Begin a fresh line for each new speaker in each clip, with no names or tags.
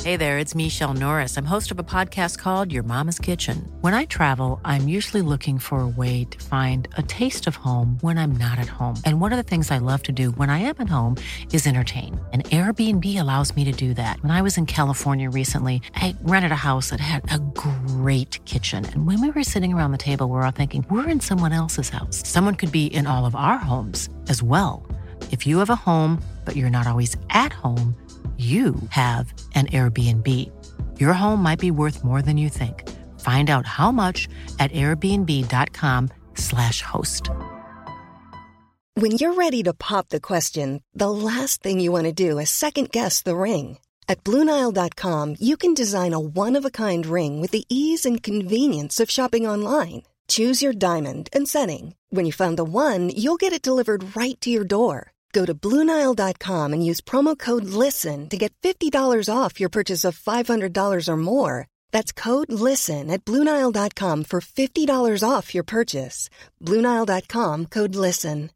Hey there, it's Michelle Norris. I'm host of a podcast called Your Mama's Kitchen. When I travel, I'm usually looking for a way to find a taste of home when I'm not at home. And one of the things I love to do when I am at home is entertain. And Airbnb allows me to do that. When I was in California recently, I rented a house that had a great kitchen. And when we were sitting around the table, we were all thinking, we're in someone else's house. Someone could be in all of our homes as well. If you have a home, but you're not always at home, you have an Airbnb. Your home might be worth more than you think. Find out how much at airbnb.com/host.
When you're ready to pop the question, the last thing you want to do is second-guess the ring. At BlueNile.com, you can design a one-of-a-kind ring with the ease and convenience of shopping online. Choose your diamond and setting. When you find the one, you'll get it delivered right to your door. Go to BlueNile.com and use promo code LISTEN to get $50 off your purchase of $500 or more. That's code LISTEN at BlueNile.com for $50 off your purchase. BlueNile.com, code LISTEN.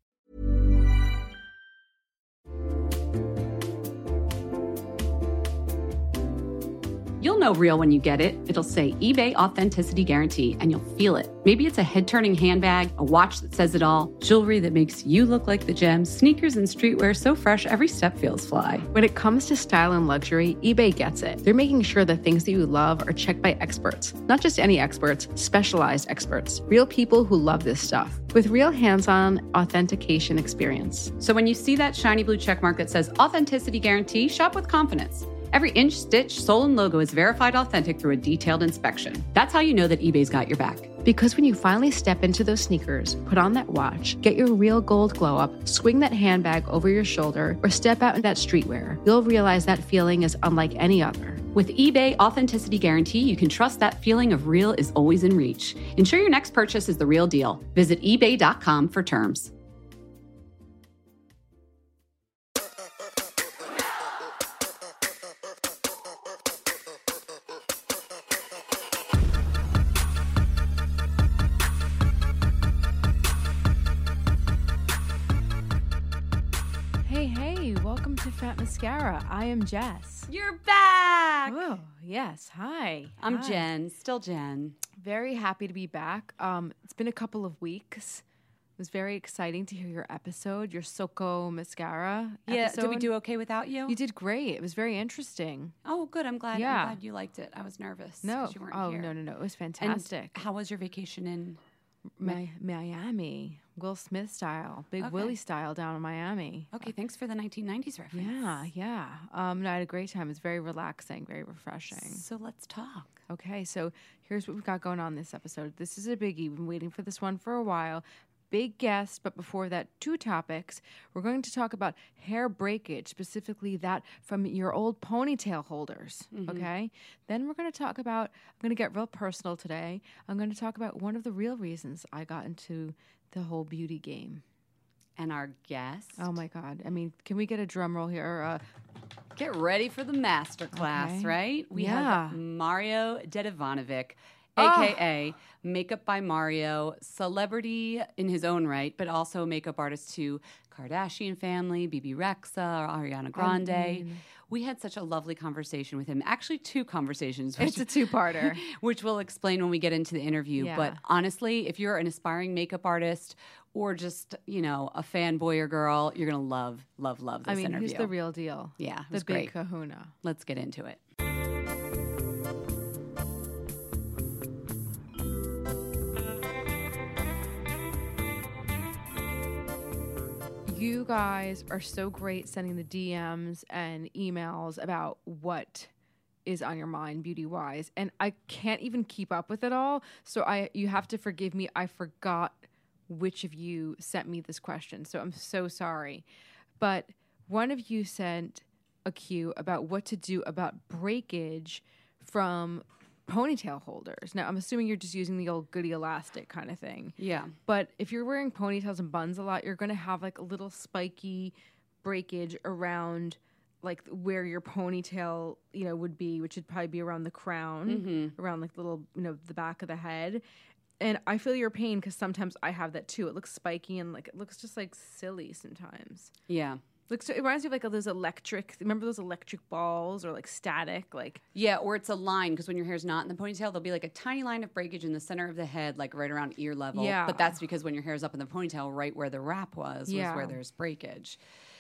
You'll know real when you get it. It'll say eBay Authenticity Guarantee, and you'll feel it. Maybe it's a head-turning handbag, a watch that says it all, jewelry that makes you look like the gems, sneakers and streetwear so fresh every step feels fly.
When it comes to style and luxury, eBay gets it. They're making sure the things that you love are checked by experts. Not just any experts, specialized experts. Real people who love this stuff. With real hands-on authentication experience.
So when you see that shiny blue checkmark that says Authenticity Guarantee, shop with confidence. Every inch, stitch, sole, and logo is verified authentic through a detailed inspection. That's how you know that eBay's got your back.
Because when you finally step into those sneakers, put on that watch, get your real gold glow up, swing that handbag over your shoulder, or step out in that streetwear, you'll realize that feeling is unlike any other.
With eBay Authenticity Guarantee, you can trust that feeling of real is always in reach. Ensure your next purchase is the real deal. Visit ebay.com for terms.
Welcome to Fat Mascara. I am Jess.
You're back!
Oh, yes. Hi.
I'm
Hi.
Jen, still Jen.
Very happy to be back. It's been a couple of weeks. It was very exciting to hear your episode, your Soko Mascara episode.
Did we do okay without you?
You did great. It was very interesting.
Oh, good. I'm glad you liked it. I was nervous.
No.
You weren't here.
No. It was fantastic.
And how was your vacation in
Miami? Will Smith style, Big Willie style down in Miami.
Okay, thanks for the 1990s reference.
Yeah. I had a great time. It was very relaxing, very refreshing.
So let's talk.
Okay, so here's what we've got going on this episode. This is a biggie. We've been waiting for this one for a while. Big guest, but before that, 2 topics. We're going to talk about hair breakage, specifically that from your old ponytail holders, okay? Then we're going to talk about, I'm going to get real personal today. I'm going to talk about one of the real reasons I got into the whole beauty game.
And our guest?
Oh, my God. I mean, can we get a drum roll here?
Get ready for the masterclass, right? We have Mario Dedivanovic, a.k.a. Makeup by Mario, celebrity in his own right, but also makeup artist to Kardashian family, Bibi Rexha, Ariana Grande. We had such a lovely conversation with him. Actually, 2 conversations.
It's a 2-parter.
Which we'll explain when we get into the interview.
Yeah.
But honestly, if you're an aspiring makeup artist or just, a fanboy or girl, you're going to love this interview.
He's the real deal.
Yeah, it
the
was
big
great.
kahuna.
Let's get into it.
You guys are so great sending the DMs and emails about what is on your mind beauty-wise, and I can't even keep up with it all, so you have to forgive me. I forgot which of you sent me this question, so I'm so sorry. But one of you sent a cue about what to do about breakage from ponytail holders. Now, I'm assuming you're just using the old goody elastic kind of thing.
Yeah.
But if you're wearing ponytails and buns a lot, you're going to have like a little spiky breakage around like where your ponytail, would be, which would probably be around the crown, around like little, the back of the head. And I feel your pain because sometimes I have that too. It looks spiky and like it looks just like silly sometimes.
Yeah.
Like, so it reminds me of like those electric. Remember those electric balls or like static? Like
Yeah, or it's a line because when your hair's not in the ponytail, there'll be like a tiny line of breakage in the center of the head, like right around ear level.
Yeah.
But that's because when your hair's up in the ponytail, right where the wrap was where there's breakage.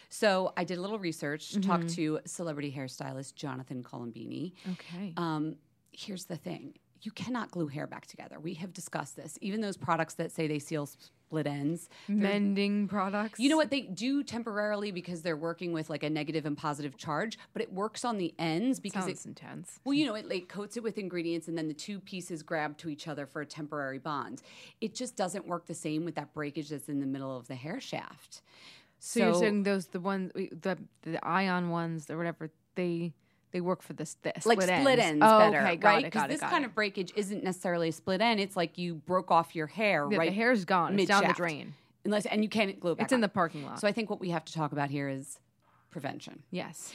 So I did a little research, talked to celebrity hairstylist Jonathan Colombini.
okay.
Here's the thing. You cannot glue hair back together. We have discussed this. Even those products that say they seal split ends.
Mending products.
You know what? They do temporarily because they're working with like a negative and positive charge, but it works on the ends because
Sounds intense.
Well, you know, it like coats it with ingredients and then the two pieces grab to each other for a temporary bond. It just doesn't work the same with that breakage that's in the middle of the hair shaft.
So you're saying the ion ones or whatever, they work for this
like split ends better,
okay,
right? Because this kind of breakage isn't necessarily a split end. It's like you broke off your hair, right?
The hair's gone. It's down the drain.
And you can't glue it back
It's in
on.
the parking lot.
So I think what we have to talk about here is prevention.
Yes.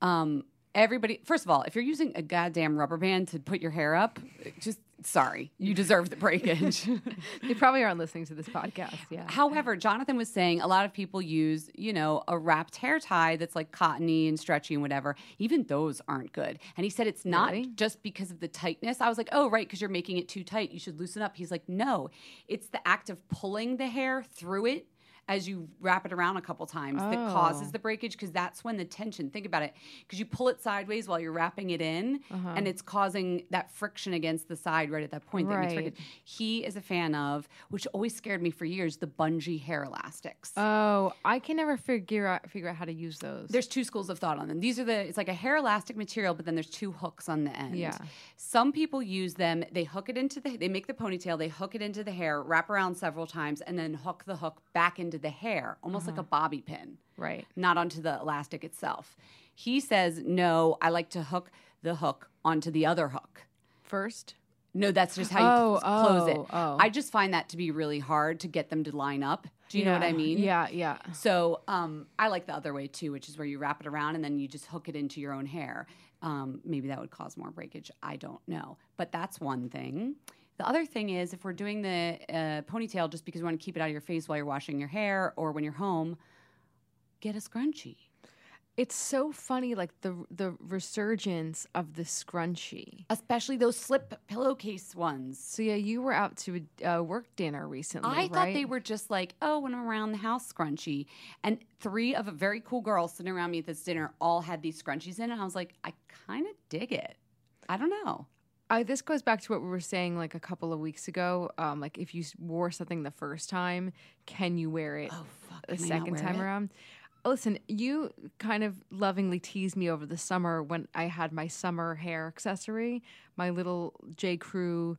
Everybody, first of all, if you're using a goddamn rubber band to put your hair up, just sorry, you deserve the breakage.
They probably aren't listening to this podcast. Yeah.
However, Jonathan was saying a lot of people use, you know, a wrapped hair tie that's like cottony and stretchy and whatever. Even those aren't good. And he said it's not just because of the tightness. I was like, oh, right, because you're making it too tight. You should loosen up. He's like, no, it's the act of pulling the hair through it as you wrap it around a couple times that causes the breakage, because that's when the tension, think about it, because you pull it sideways while you're wrapping it in, and it's causing that friction against the side right at that point. That makes breakage. He is a fan of, which always scared me for years, the bungee hair elastics.
Oh, I can never figure out how to use those.
There's two schools of thought on them. These are it's like a hair elastic material, but then there's two hooks on the end.
Yeah.
Some people use them, they hook it into they make the ponytail, they hook it into the hair, wrap around several times, and then hook the hook back into the hair, almost like a bobby pin.
Right.
Not onto the elastic itself. He says, no, I like to hook the hook onto the other hook.
First?
No, that's just how you close it.
Oh.
I just find that to be really hard to get them to line up. Do you know what I mean?
Yeah, yeah.
So I like the other way too, which is where you wrap it around and then you just hook it into your own hair. Maybe that would cause more breakage. I don't know. But that's one thing. The other thing is, if we're doing the ponytail just because you want to keep it out of your face while you're washing your hair or when you're home, get a scrunchie.
It's so funny, like the resurgence of the scrunchie.
Especially those slip pillowcase ones.
So yeah, you were out to a work dinner recently,
I thought they were just like, oh, when I'm around the house scrunchie. And three of a very cool girls sitting around me at this dinner all had these scrunchies in. And I was like, I kind of dig it. I don't know.
This goes back to what we were saying like a couple of weeks ago. Like if you wore something the first time, can you wear it the second time around? Listen, you kind of lovingly teased me over the summer when I had my summer hair accessory, my little J. Crew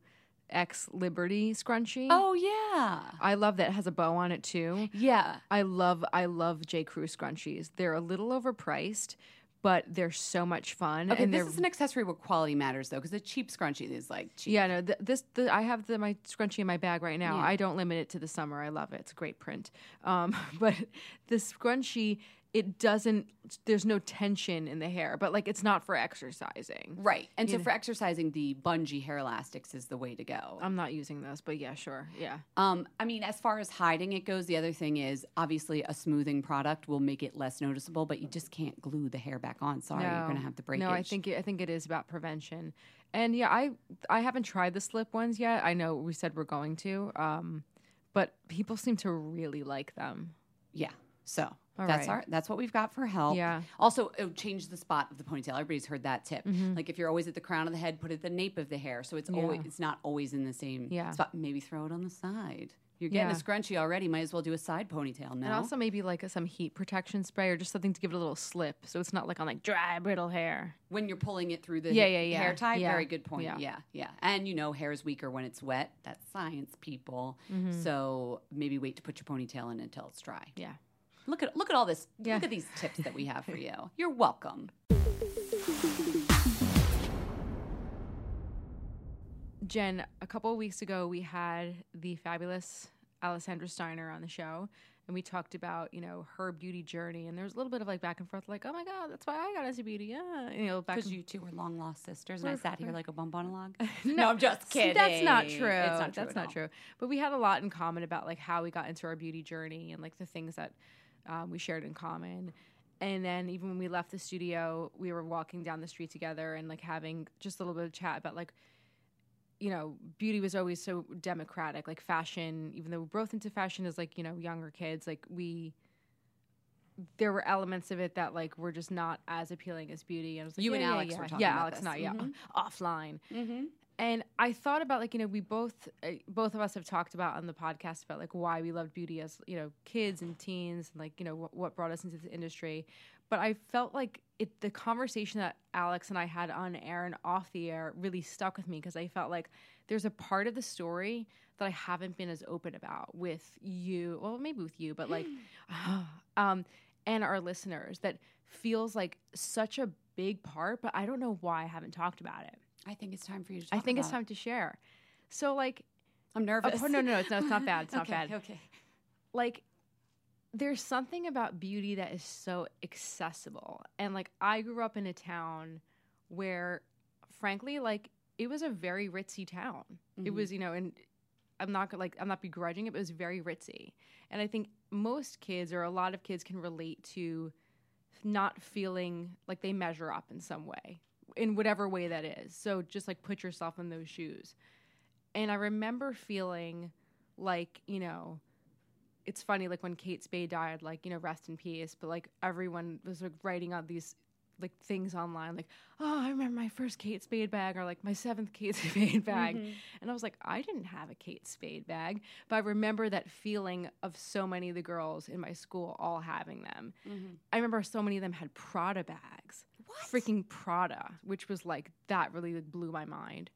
X Liberty scrunchie.
Oh, yeah.
I love that. It has a bow on it, too.
Yeah.
I love J. Crew scrunchies. They're a little overpriced, but they're so much fun.
Okay,
and
this is an accessory where quality matters, though, because a cheap scrunchie is like cheap.
Yeah, no, I have my scrunchie in my bag right now. Yeah. I don't limit it to the summer. I love it. It's a great print. But the scrunchie, there's no tension in the hair, but like it's not for exercising.
Right. And so for exercising, the bungee hair elastics is the way to go.
I'm not using those, but yeah, sure. Yeah.
I mean, as far as hiding it goes, the other thing is obviously a smoothing product will make it less noticeable, but you just can't glue the hair back on. Sorry, you're going to have the breakage.
No, I think it is about prevention. And yeah, I haven't tried the slip ones yet. I know we said we're going to, but people seem to really like them.
Yeah. So that's what we've got for help.
Yeah.
Also, change the spot of the ponytail. Everybody's heard that tip. Mm-hmm. Like if you're always at the crown of the head, put it at the nape of the hair, so it's not always in the same spot. Maybe throw it on the side. You're getting a scrunchie already. Might as well do a side ponytail now.
And also maybe like some heat protection spray or just something to give it a little slip, so it's not like on like dry, brittle hair.
When you're pulling it through the hair tie, very good point.
Yeah.
And hair is weaker when it's wet. That's science, people. Mm-hmm. So maybe wait to put your ponytail in until it's dry.
Yeah.
Look at all this. Yeah. Look at these tips that we have for you. You're welcome.
Jen, a couple of weeks ago, we had the fabulous Alessandra Steiner on the show, and we talked about, her beauty journey. And there was a little bit of like back and forth, like, oh my God, that's why I got into beauty. Yeah.
Because you two were long lost sisters, and I sat here like a bump on a log. No, I'm just kidding.
That's not true. It's not true. That's not true. But we had a lot in common about like how we got into our beauty journey and like the things that we shared in common. And then even when we left the studio, we were walking down the street together and like having just a little bit of chat about like, you know, beauty was always so democratic, like fashion, even though we're both into fashion as like, you know, younger kids, like there were elements of it that like were just not as appealing as beauty. And I was like,
you and Alex were talking about
Alex
this.
and I, offline. And I thought about like, you know, we both of us have talked about on the podcast about like why we loved beauty as, you know, kids and teens and like, you know, what brought us into the industry. But I felt like the conversation that Alex and I had on air and off the air really stuck with me because I felt like there's a part of the story that I haven't been as open about with you. Well, maybe with you, but like, and our listeners that feels like such a big part, but I don't know why I haven't talked about it.
I think it's time for you to talk
it's time to share. So like,
I'm nervous.
No, it's not bad. It's not bad.
Okay.
Like, there's something about beauty that is so accessible. And like, I grew up in a town where, frankly, like, it was a very ritzy town. It was, you know, and I'm not begrudging it, but it was very ritzy. And I think most kids or a lot of kids can relate to not feeling like they measure up in some way, in whatever way that is. So just like put yourself in those shoes. And I remember feeling like, you know, it's funny, like when Kate Spade died, like, you know, rest in peace, but like everyone was like writing out these like things online, like, oh, I remember my first Kate Spade bag or like my 7th Kate Spade bag. And I was like, I didn't have a Kate Spade bag, but I remember that feeling of so many of the girls in my school all having them. I remember so many of them had Prada bags. What? Freaking Prada, which was like, that really like blew my mind.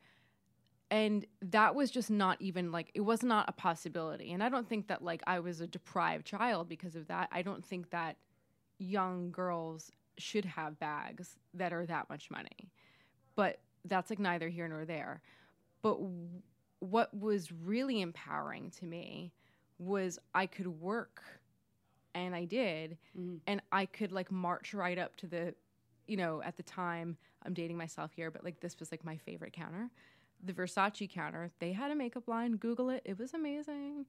And that was just not even like, it was not a possibility. And I don't think that like I was a deprived child because of that. I don't think that young girls should have bags that are that much money. But that's like neither here nor there. But what was really empowering to me was I could work, and I did, and I could like march right up to the, you know, at the time, I'm dating myself here, but like this was like my favorite counter. The Versace counter, they had a makeup line. Google it. It was amazing.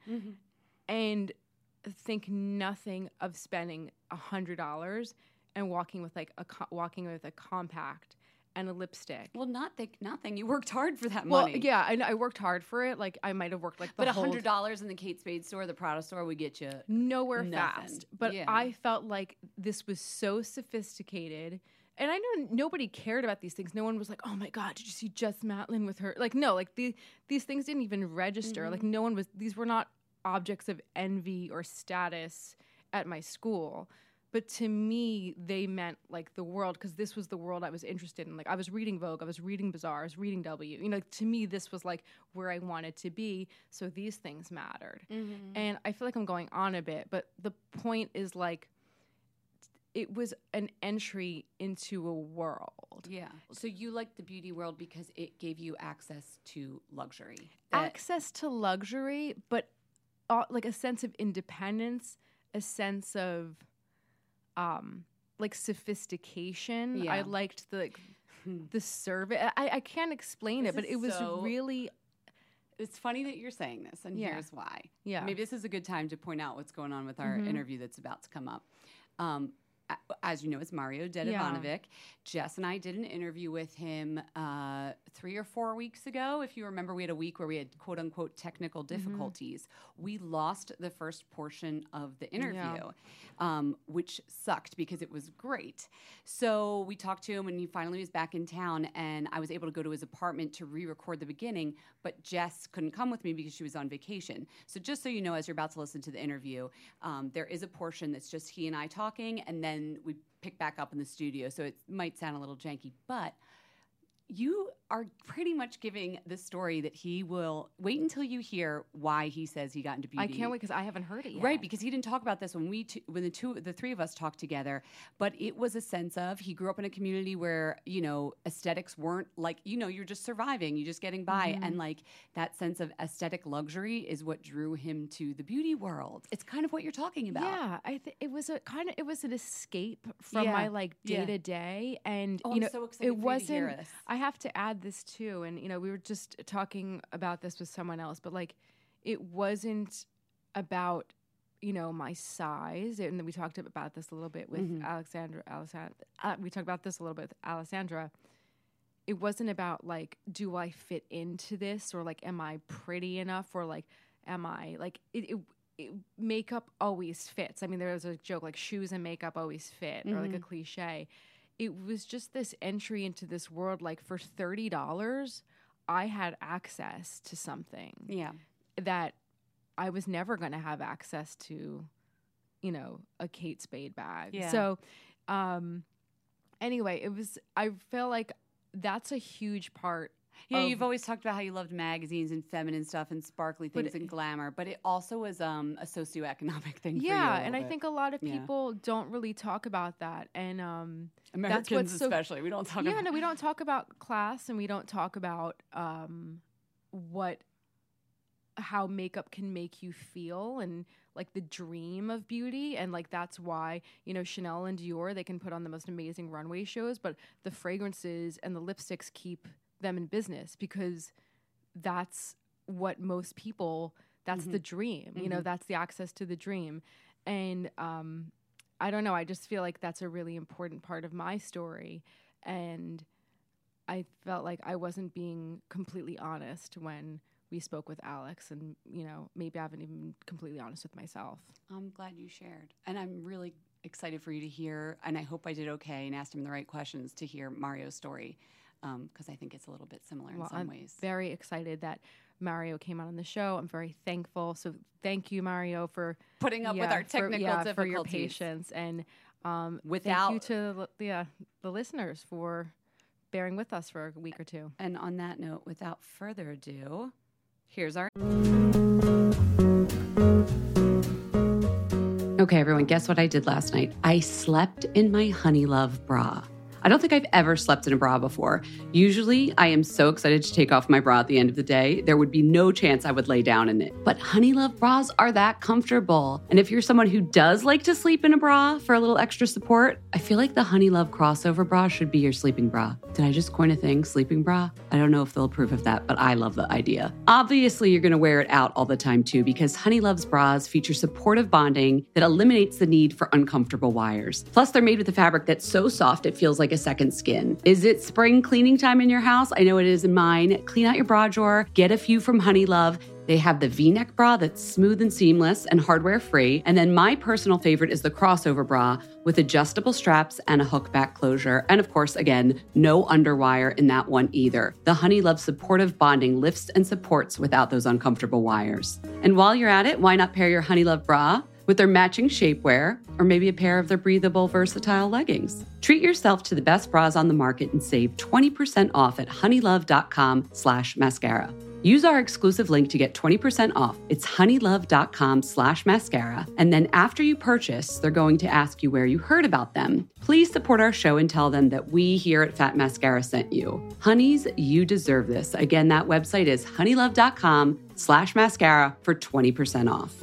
And think nothing of spending $100 and walking with a compact and a lipstick.
Well, not think nothing. You worked hard for that
Well,
money.
yeah, I worked hard for it. Like I might have worked like the
but $100 in the Kate Spade store, the Prada store, would get you
nowhere
nothing.
fast. But
yeah.
I felt like this was so sophisticated. And I know nobody cared about these things. No one was like, oh my God, did you see Jess Matlin with her? Like, no, like these things didn't even register. Like no one was, these were not objects of envy or status at my school. But to me, they meant like the world, because this was the world I was interested in. Like I was reading Vogue, I was reading Bazaar, I was reading W. You know, like, to me, this was like where I wanted to be. So these things mattered. And I feel like I'm going on a bit, but the point is like, it was an entry into a world.
Yeah. So you liked the beauty world because it gave you access to luxury.
Access to luxury, but like a sense of independence, a sense of like sophistication.
Yeah.
I liked the service. I can't explain it, but it was really...
It's funny that you're saying this, and here's why.
Yeah.
Maybe this is a good time to point out what's going on with our interview that's about to come up. As you know, it's Mario Dedivanovic. Yeah. Jess and I did an interview with him 3 or 4 weeks ago. If you remember, we had a week where we had quote unquote technical difficulties. We lost the first portion of the interview, which sucked because it was great. So we talked to him when he finally was back in town, and I was able to go to his apartment to re-record the beginning, but Jess couldn't come with me because she was on vacation. So just so you know, as you're about to listen to the interview, there is a portion that's just he and I talking, and then we pick back up in the studio, so it might sound a little janky, but you are pretty much giving the story that he will wait until you hear why he says he got into beauty.
I can't wait because I haven't heard it yet.
Right, because he didn't talk about this when the three of us talked together. But it was a sense of he grew up in a community where, you know, aesthetics weren't like, you know, you're just surviving, you're just getting by, and like that sense of aesthetic luxury is what drew him to the beauty world. It's kind of what you're talking about.
Yeah, it was an escape from my like day to day, and you know,
I'm so excited
it wasn't.
To hear this.
I have to add this too, and you know, we were just talking about this with someone else, but like, it wasn't about my size, and we talked about this a little bit with Alexandra. We talked about this a little bit with Alessandra. It wasn't about like, do I fit into this, or like, am I pretty enough, or like, am I like it makeup always fits. I mean, there was a joke like shoes and makeup always fit, or like a cliche. It was just this entry into this world. Like for $30, I had access to something that I was never going to have access to, a Kate Spade bag. Yeah. So, anyway, I feel like that's a huge part.
Yeah, you've always talked about how you loved magazines and feminine stuff and sparkly things and glamour, but it also was a socioeconomic thing for you.
Yeah, and I think a lot of people don't really talk about that. And
Americans especially, we don't talk about.
Yeah, no, we don't talk about class, and we don't talk about how makeup can make you feel, and like the dream of beauty. And like that's why Chanel and Dior, they can put on the most amazing runway shows, but the fragrances and the lipsticks keep them in business, because that's what most people, that's the dream, that's the access to the dream. And I don't know, I just feel like that's a really important part of my story, and I felt like I wasn't being completely honest when we spoke with Alex, and maybe I haven't even been completely honest with myself.
I'm glad you shared, and I'm really excited for you to hear, and I hope I did okay and asked him the right questions to hear Mario's story. Because I think it's a little bit similar in some ways. I'm
very excited that Mario came on the show. I'm very thankful. So thank you, Mario, for
putting up with our technical difficulties.
For your patience. And thank you to the listeners for bearing with us for a week or two.
And on that note, without further ado, here's our... Okay, everyone, guess what I did last night? I slept in my Honey Love bra. I don't think I've ever slept in a bra before. Usually, I am so excited to take off my bra at the end of the day, there would be no chance I would lay down in it. But Honey Love bras are that comfortable. And if you're someone who does like to sleep in a bra for a little extra support, I feel like the Honey Love crossover bra should be your sleeping bra. Did I just coin a thing, sleeping bra? I don't know if they'll approve of that, but I love the idea. Obviously, you're going to wear it out all the time too, because Honey Love's bras feature supportive bonding that eliminates the need for uncomfortable wires. Plus, they're made with a fabric that's so soft it feels like a second skin. Is it spring cleaning time in your house? I know it is in mine. Clean out your bra drawer. Get a few from Honey Love. They have the V-neck bra that's smooth and seamless and hardware-free. And then my personal favorite is the crossover bra with adjustable straps and a hook back closure. And of course, again, no underwire in that one either. The Honey Love supportive bonding lifts and supports without those uncomfortable wires. And while you're at it, why not pair your Honey Love bra with their matching shapewear, or maybe a pair of their breathable, versatile leggings? Treat yourself to the best bras on the market and save 20% off at honeylove.com/mascara. Use our exclusive link to get 20% off. It's honeylove.com/mascara. And then after you purchase, they're going to ask you where you heard about them. Please support our show and tell them that we here at Fat Mascara sent you. Honeys, you deserve this. Again, that website is honeylove.com/mascara for 20% off.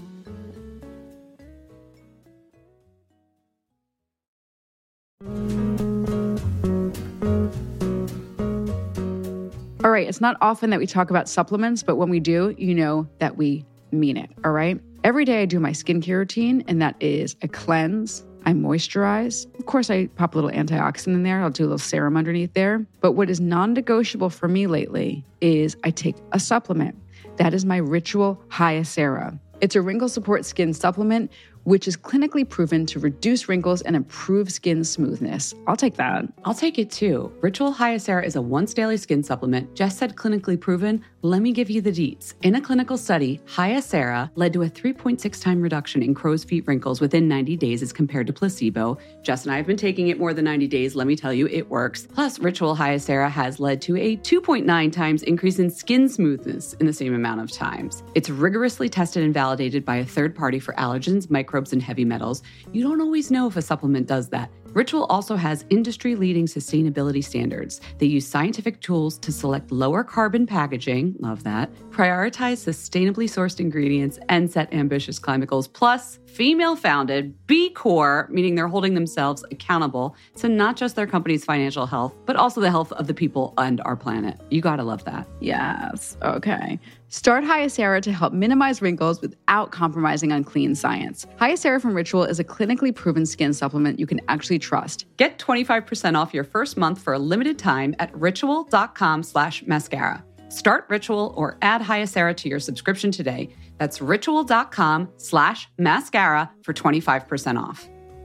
All right, it's not often that we talk about supplements, but when we do, you know that we mean it, all right? Every day I do my skincare routine, and that is I cleanse, I moisturize. Of course, I pop a little antioxidant in there. I'll do a little serum underneath there. But what is non-negotiable for me lately is I take a supplement. That is my Ritual Hyacera. It's a wrinkle support skin supplement, which is clinically proven to reduce wrinkles and improve skin smoothness. I'll take that.
I'll take it too. Ritual Hyacera is a once daily skin supplement. Jess said clinically proven. Let me give you the deets. In a clinical study, Hyacera led to a 3.6 time reduction in crow's feet wrinkles within 90 days as compared to placebo. Jess and I have been taking it more than 90 days. Let me tell you, it works. Plus, Ritual Hyacera has led to a 2.9 times increase in skin smoothness in the same amount of times. It's rigorously tested and validated by a third party for allergens, microbes, and heavy metals. You don't always know if a supplement does that. Ritual also has industry-leading sustainability standards. They use scientific tools to select lower carbon packaging, love that, prioritize sustainably sourced ingredients, and set ambitious climate goals. Plus, female-founded, B Corp, meaning they're holding themselves accountable to not just their company's financial health, but also the health of the people and our planet. You gotta love that.
Yes. Okay. Start Hyacera to help minimize wrinkles without compromising on clean science. Hyacera from Ritual is a clinically proven skin supplement you can actually trust.
Get 25% off your first month for a limited time at ritual.com/mascara. Start Ritual or add Hyacera to your subscription today. That's ritual.com/mascara for 25% off.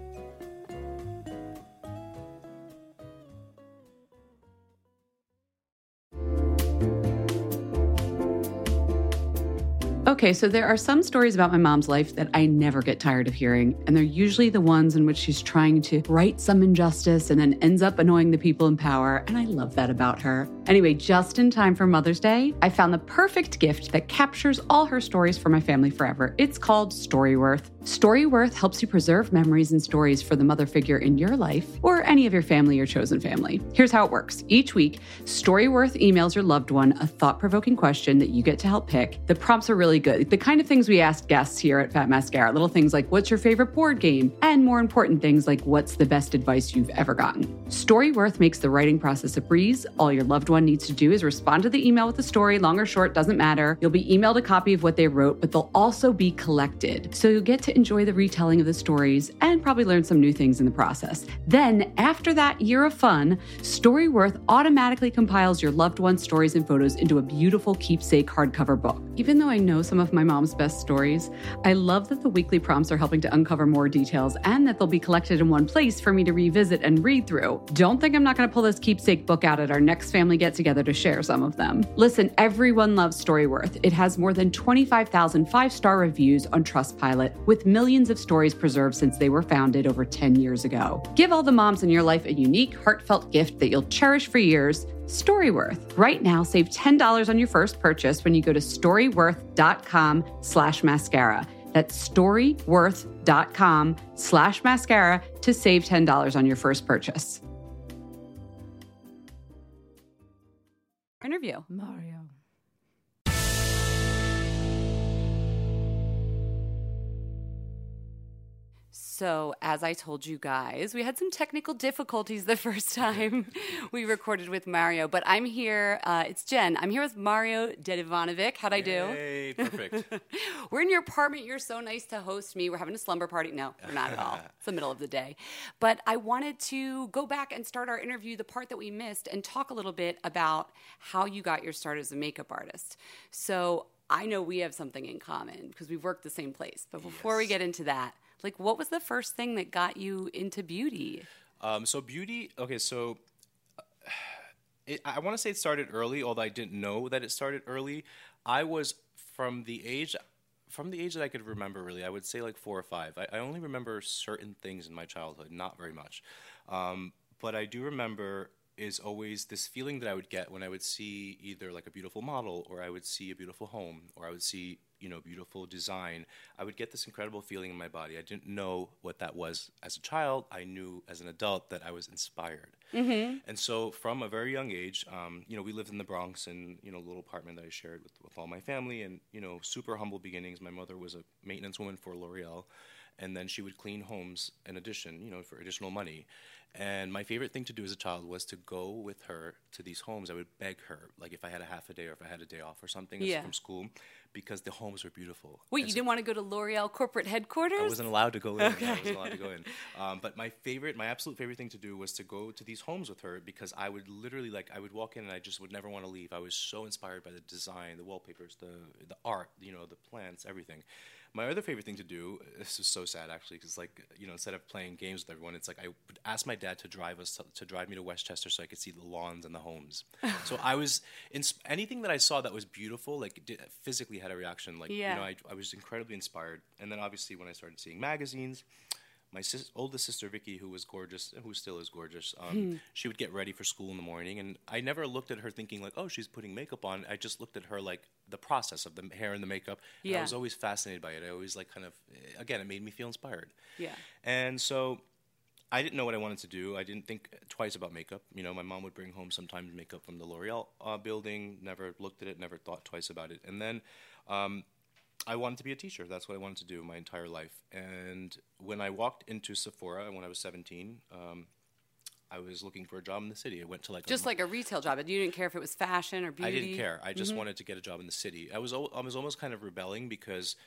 Okay, so there are some stories about my mom's life that I never get tired of hearing, and they're usually the ones in which she's trying to right some injustice and then ends up annoying the people in power, and I love that about her. Anyway, just in time for Mother's Day, I found the perfect gift that captures all her stories for my family forever. It's called Storyworth. Storyworth helps you preserve memories and stories for the mother figure in your life or any of your family or chosen family. Here's how it works. Each week, Storyworth emails your loved one a thought-provoking question that you get to help pick. The prompts are really good. The kind of things we ask guests here at Fat Mascara. Little things like, what's your favorite board game? And more important things like, what's the best advice you've ever gotten? Storyworth makes the writing process a breeze. All your loved one needs to do is respond to the email with the story, long or short, doesn't matter. You'll be emailed a copy of what they wrote, but they'll also be collected. So you'll get to enjoy the retelling of the stories and probably learn some new things in the process. Then, after that year of fun, Storyworth automatically compiles your loved one's stories and photos into a beautiful keepsake hardcover book. Even though I know some of my mom's best stories, I love that the weekly prompts are helping to uncover more details and that they'll be collected in one place for me to revisit and read through. Don't think I'm not going to pull this keepsake book out at our next family get-together to share some of them. Listen, everyone loves Storyworth. It has more than 25,000 five-star reviews on Trustpilot, with millions of stories preserved since they were founded over 10 years ago. Give all the moms in your life a unique, heartfelt gift that you'll cherish for years. Storyworth. Right now, save $10 on your first purchase when you go to storyworth.com/mascara. That's storyworth.com/mascara to save $10 on your first purchase. Interview.
Mario.
So, as I told you guys, we had some technical difficulties the first time we recorded with Mario, but I'm here. It's Jen. I'm here with Mario Dedivanovic. How'd I do?
Hey, perfect.
We're in your apartment. You're so nice to host me. We're having a slumber party. No, we're not at all. It's the middle of the day. But I wanted to go back and start our interview, the part that we missed, and talk a little bit about how you got your start as a makeup artist. So, I know we have something in common because we've worked the same place. But before we get into that, like, what was the first thing that got you into beauty?
So beauty, okay, so I want to say it started early, although I didn't know that it started early. I was from the age that I could remember, really, I would say like 4 or 5. I only remember certain things in my childhood, not very much. But I do remember is always this feeling that I would get when I would see either like a beautiful model, or I would see a beautiful home, or I would see, beautiful design. I would get this incredible feeling in my body. I didn't know what that was as a child. I knew as an adult that I was inspired. Mm-hmm. And so from a very young age, we lived in the Bronx in, a little apartment that I shared with all my family, and, super humble beginnings. My mother was a maintenance woman for L'Oreal, and then she would clean homes in addition, for additional money. And my favorite thing to do as a child was to go with her to these homes. I would beg her, like if I had a half a day or if I had a day off or something from school, because the homes were beautiful.
Wait, you didn't want to go to L'Oreal corporate headquarters?
I wasn't allowed to go in.
Okay.
I wasn't allowed to go in. But my absolute favorite thing to do was to go to these homes with her, because I would literally, I would walk in and I just would never want to leave. I was so inspired by the design, the wallpapers, the art, the plants, everything. My other favorite thing to do, this is so sad actually, because instead of playing games with everyone, it's like I would ask my dad to drive me to Westchester so I could see the lawns and the homes. So I was anything that I saw that was beautiful, physically had a reaction. I was incredibly inspired. And then obviously when I started seeing magazines, my oldest sister, Vicky, who was gorgeous, who still is gorgeous, she would get ready for school in the morning. And I never looked at her thinking oh, she's putting makeup on. I just looked at her the process of the hair and the makeup. Yeah. And I was always fascinated by it. I always again, it made me feel inspired.
Yeah.
And so I didn't know what I wanted to do. I didn't think twice about makeup. You know, my mom would bring home sometimes makeup from the L'Oreal building. Never looked at it, never thought twice about it. And then I wanted to be a teacher. That's what I wanted to do my entire life. And when I walked into Sephora when I was 17, I was looking for a job in the city. I went to like
like a retail job, but you didn't care if it was fashion or beauty.
I didn't care. I just wanted to get a job in the city. I was almost kind of rebelling because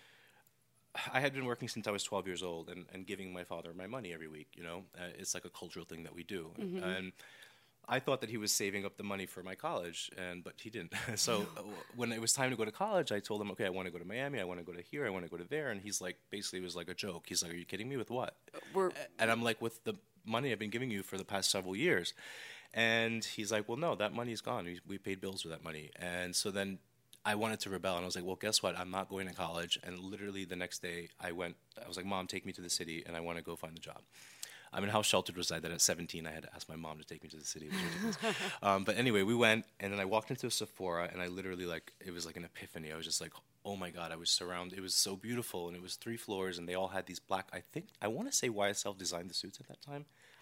I had been working since I was 12 years old and giving my father my money every week. You know, it's like a cultural thing that we do. And I thought that he was saving up the money for my college, but he didn't. So when it was time to go to college, I told him, okay, I want to go to Miami, I want to go to here, I want to go to there. And he's like, basically it was like a joke. He's like, are you kidding me? With what? And I'm like, with the money I've been giving you for the past several years. And he's like, well, no, that money's gone. We paid bills with that money. And so then I wanted to rebel, and I was like, well, guess what? I'm not going to college. And literally the next day I was like, Mom, take me to the city, and I want to go find a job. I mean, how sheltered was I that at 17 I had to ask my mom to take me to the city? It was ridiculous. But anyway, we went, and then I walked into a Sephora, and I literally, it was like an epiphany. I was just like, oh my God, I was surrounded. It was so beautiful, and it was 3 floors, and they all had these black, I want to say YSL designed the suits at that time.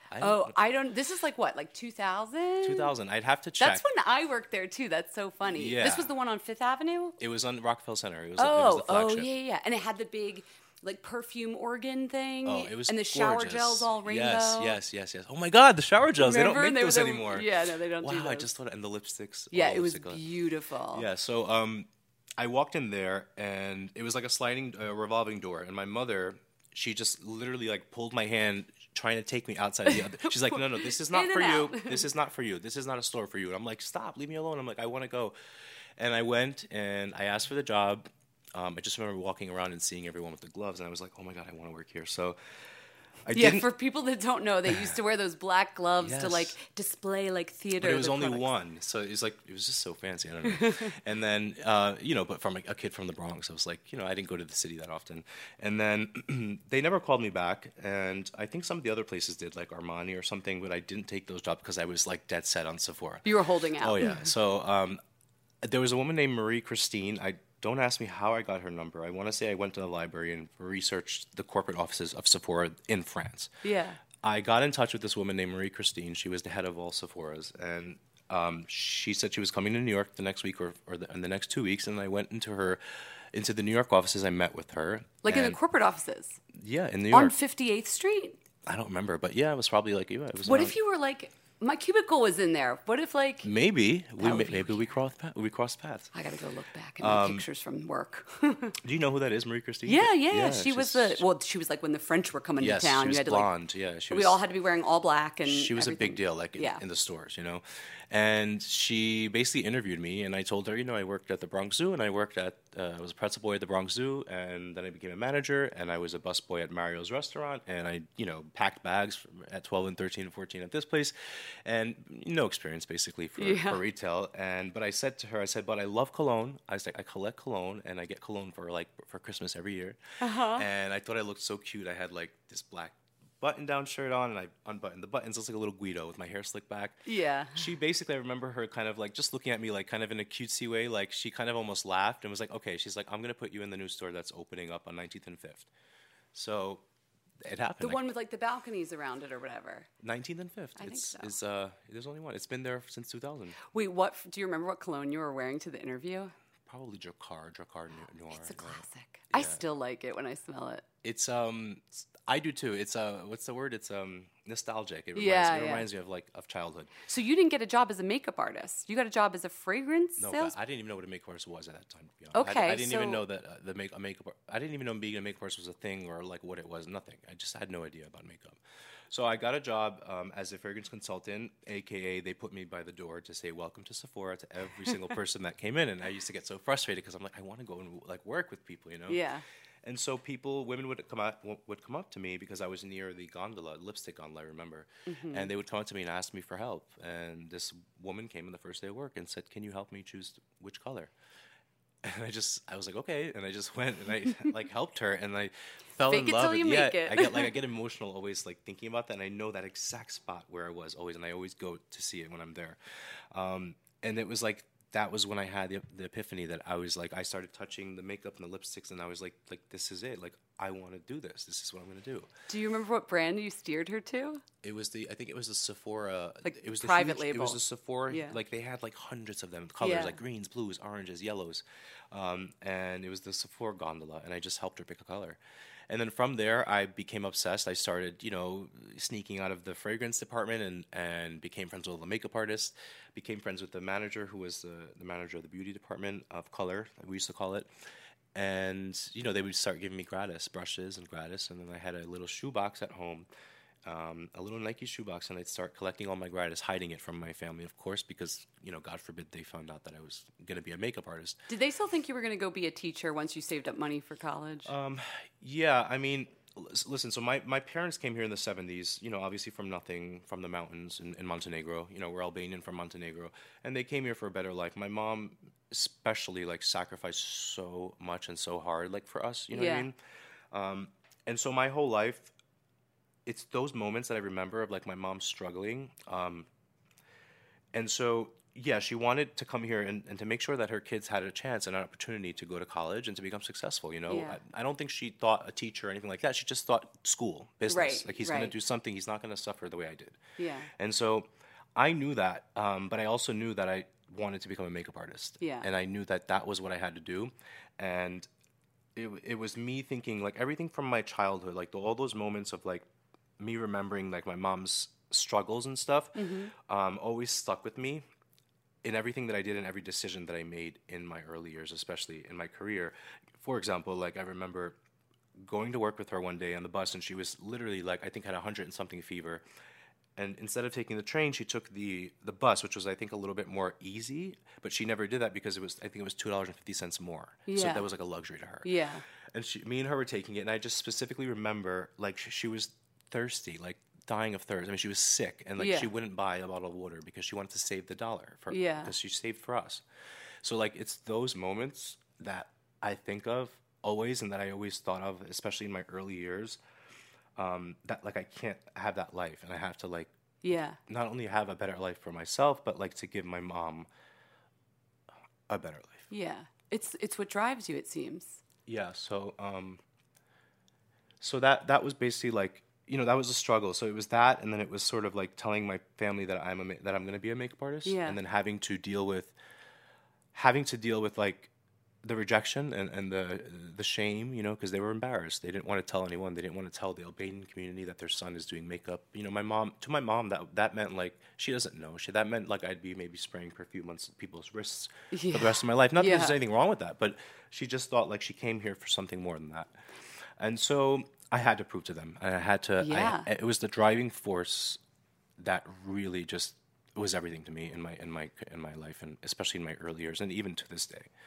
This is like what, like 2000?
2000. I'd have to check.
That's when I worked there too. That's so funny.
Yeah.
This was the one on Fifth Avenue?
It was on Rockefeller Center. It was the flagship.
Yeah. And it had the big, like, perfume organ thing.
Oh, it was
and the shower gels all rainbow.
Yes. Oh my God, the shower gels.
Remember?
They don't make those anymore.
Yeah, no, they don't do those.
Wow, I just thought, and the lipsticks.
Yeah, it was beautiful.
Yeah, so I walked in there, and it was like a sliding, revolving door. And my mother, she just literally like pulled my hand, trying to take me outside the other. She's like, no, this is not for you. This is not for you. This is not a store for you. And I'm like, stop, leave me alone. I'm like, I want to go. And I went, and I asked for the job. I just remember walking around and seeing everyone with the gloves, and I was like, oh my God, I want to work here. So
for people that don't know, they used to wear those black gloves to like display like theater.
But it was only one, so it was just so fancy. I don't know. And then but from a kid from the Bronx, I was like, I didn't go to the city that often. And then they never called me back, and I think some of the other places did, like Armani or something, but I didn't take those jobs because I was like dead set on Sephora.
You were holding out.
Oh yeah. So there was a woman named Marie Christine. Don't ask me how I got her number. I want to say I went to the library and researched the corporate offices of Sephora in France.
Yeah.
I got in touch with this woman named Marie Christine. She was the head of all Sephoras. And she said she was coming to New York the next week or in the next 2 weeks. And I went into the New York offices. I met with her.
Like in the corporate offices?
Yeah, in New York.
On 58th Street?
I don't remember. But yeah, it was probably like, it was
what if you were like... My cubicle was in there. What if, like...
Maybe we crossed paths.
I got to go look back at my pictures from work.
Do you know who that is, Marie Christine?
Yeah. She was she was like when the French were coming to town.
She was
you had
blonde.
we all had to be wearing all black. And
she was
everything.
a big deal, like in the stores, And she basically interviewed me, and I told her, I worked at the Bronx Zoo, and I worked I was a pretzel boy at the Bronx Zoo, and then I became a manager, and I was a busboy at Mario's restaurant, and I, packed bags at 12 and 13 and 14 at this place, and no experience basically for retail. But I said to her, but I love cologne. I was like, I collect cologne, and I get cologne for Christmas every year. And I thought I looked so cute. I had like this black button-down shirt on, and I unbuttoned the buttons. It was like a little Guido with my hair slicked back.
Yeah.
She basically, I remember her kind of like just looking at me like kind of in a cutesy way. Like she kind of almost laughed and was like, okay. She's like, I'm going to put you in the new store that's opening up on 19th and 5th. So it happened.
The one with like the balconies around it or whatever.
19th and 5th.
I think so.
There's only one. It's been there since 2000.
Wait, do you remember what cologne you were wearing to the interview?
Probably Drakkar Noir.
It's a classic. Yeah. I still like it when I smell it.
It's I do too. It's what's the word? It's nostalgic. It reminds me of childhood.
So you didn't get a job as a makeup artist. You got a job as a fragrance sales?
No, I didn't even know what a makeup artist was at that time. To be honest.
Okay,
I didn't even know that I didn't even know being a makeup artist was a thing or like what it was. Nothing. I just had no idea about makeup. So I got a job as a fragrance consultant, a.k.a. they put me by the door to say welcome to Sephora to every single person that came in. And I used to get so frustrated because I'm like, I want to go and like work with people,
Yeah.
And so women would come up to me because I was near the lipstick gondola, I remember. Mm-hmm. And they would come up to me and ask me for help. And this woman came on the first day of work and said, can you help me choose which color? And I was like, okay. And I just went and I like helped her and I fell in love.
Fake it till you make it.
I get emotional always like thinking about that. And I know that exact spot where I was always. And I always go to see it when I'm there. And it was like that was when I had the epiphany that I was like, I started touching the makeup and the lipsticks, and I was like, this is it. Like, I want to do this. This is what I'm going to do.
Do you remember what brand you steered her to?
I think it was the Sephora.
Like
it was the
private label.
It was the Sephora.
Yeah.
Like they had like hundreds of them, colors
Yeah.
like greens, blues, oranges, yellows, and it was the Sephora gondola, and I just helped her pick a color. And then from there, I became obsessed. I started, sneaking out of the fragrance department and became friends with all the makeup artists, became friends with the manager who was the manager of the beauty department of color, we used to call it. And, they would start giving me gratis brushes and gratis. And then I had a little shoebox at home, a little Nike shoebox, and I'd start collecting all my gratis, hiding it from my family, of course, because, God forbid they found out that I was going to be a makeup artist.
Did they still think you were going to go be a teacher once you saved up money for college?
Yeah, I mean, listen, so my parents came here in the 70s, obviously from nothing, from the mountains in Montenegro. We're Albanian from Montenegro. And they came here for a better life. My mom especially, sacrificed so much and so hard, for us, you know what I mean? And so my whole life, it's those moments that I remember of, my mom struggling. And so, yeah, she wanted to come here and to make sure that her kids had a chance and an opportunity to go to college and to become successful,
Yeah.
I don't think she thought a teacher or anything like that. She just thought school, business.
Right,
He's going to do something. He's not going to suffer the way I did.
Yeah.
And so I knew that, but I also knew that I wanted to become a makeup artist.
Yeah.
And I knew that was what I had to do. And it was me thinking, everything from my childhood, all those moments of, me remembering, my mom's struggles and stuff, always stuck with me in everything that I did and every decision that I made in my early years, especially in my career. For example, I remember going to work with her one day on the bus, and she was literally, I think had 100 and something fever. And instead of taking the train, she took the bus, which was, I think, a little bit more easy. But she never did that because I think it was $2.50 more.
Yeah.
So that was a luxury to her.
Yeah.
And me and her were taking it, and I just specifically remember, she was thirsty, dying of thirst. I mean, she was sick, and she wouldn't buy a bottle of water because she wanted to save the dollar because she saved for us. So it's those moments that I think of always, and that I always thought of, especially in my early years. That I can't have that life, and I have to not only have a better life for myself, but to give my mom a better life.
Yeah, it's what drives you, it seems.
Yeah. So so that was basically that was a struggle. So it was that, and then it was sort of telling my family that I'm going to be a makeup artist, and then having to deal with the rejection and the shame, because they were embarrassed. They didn't want to tell anyone. They didn't want to tell the Albanian community that their son is doing makeup. To my mom, that meant she doesn't know. That meant I'd be maybe spraying perfume on people's wrists for the rest of my life. Not that there's anything wrong with that, but she just thought she came here for something more than that. And so I had to prove to them. And I had to.
Yeah.
It was the driving force that really just was everything to me in my life, and especially in my early years, and even to this day.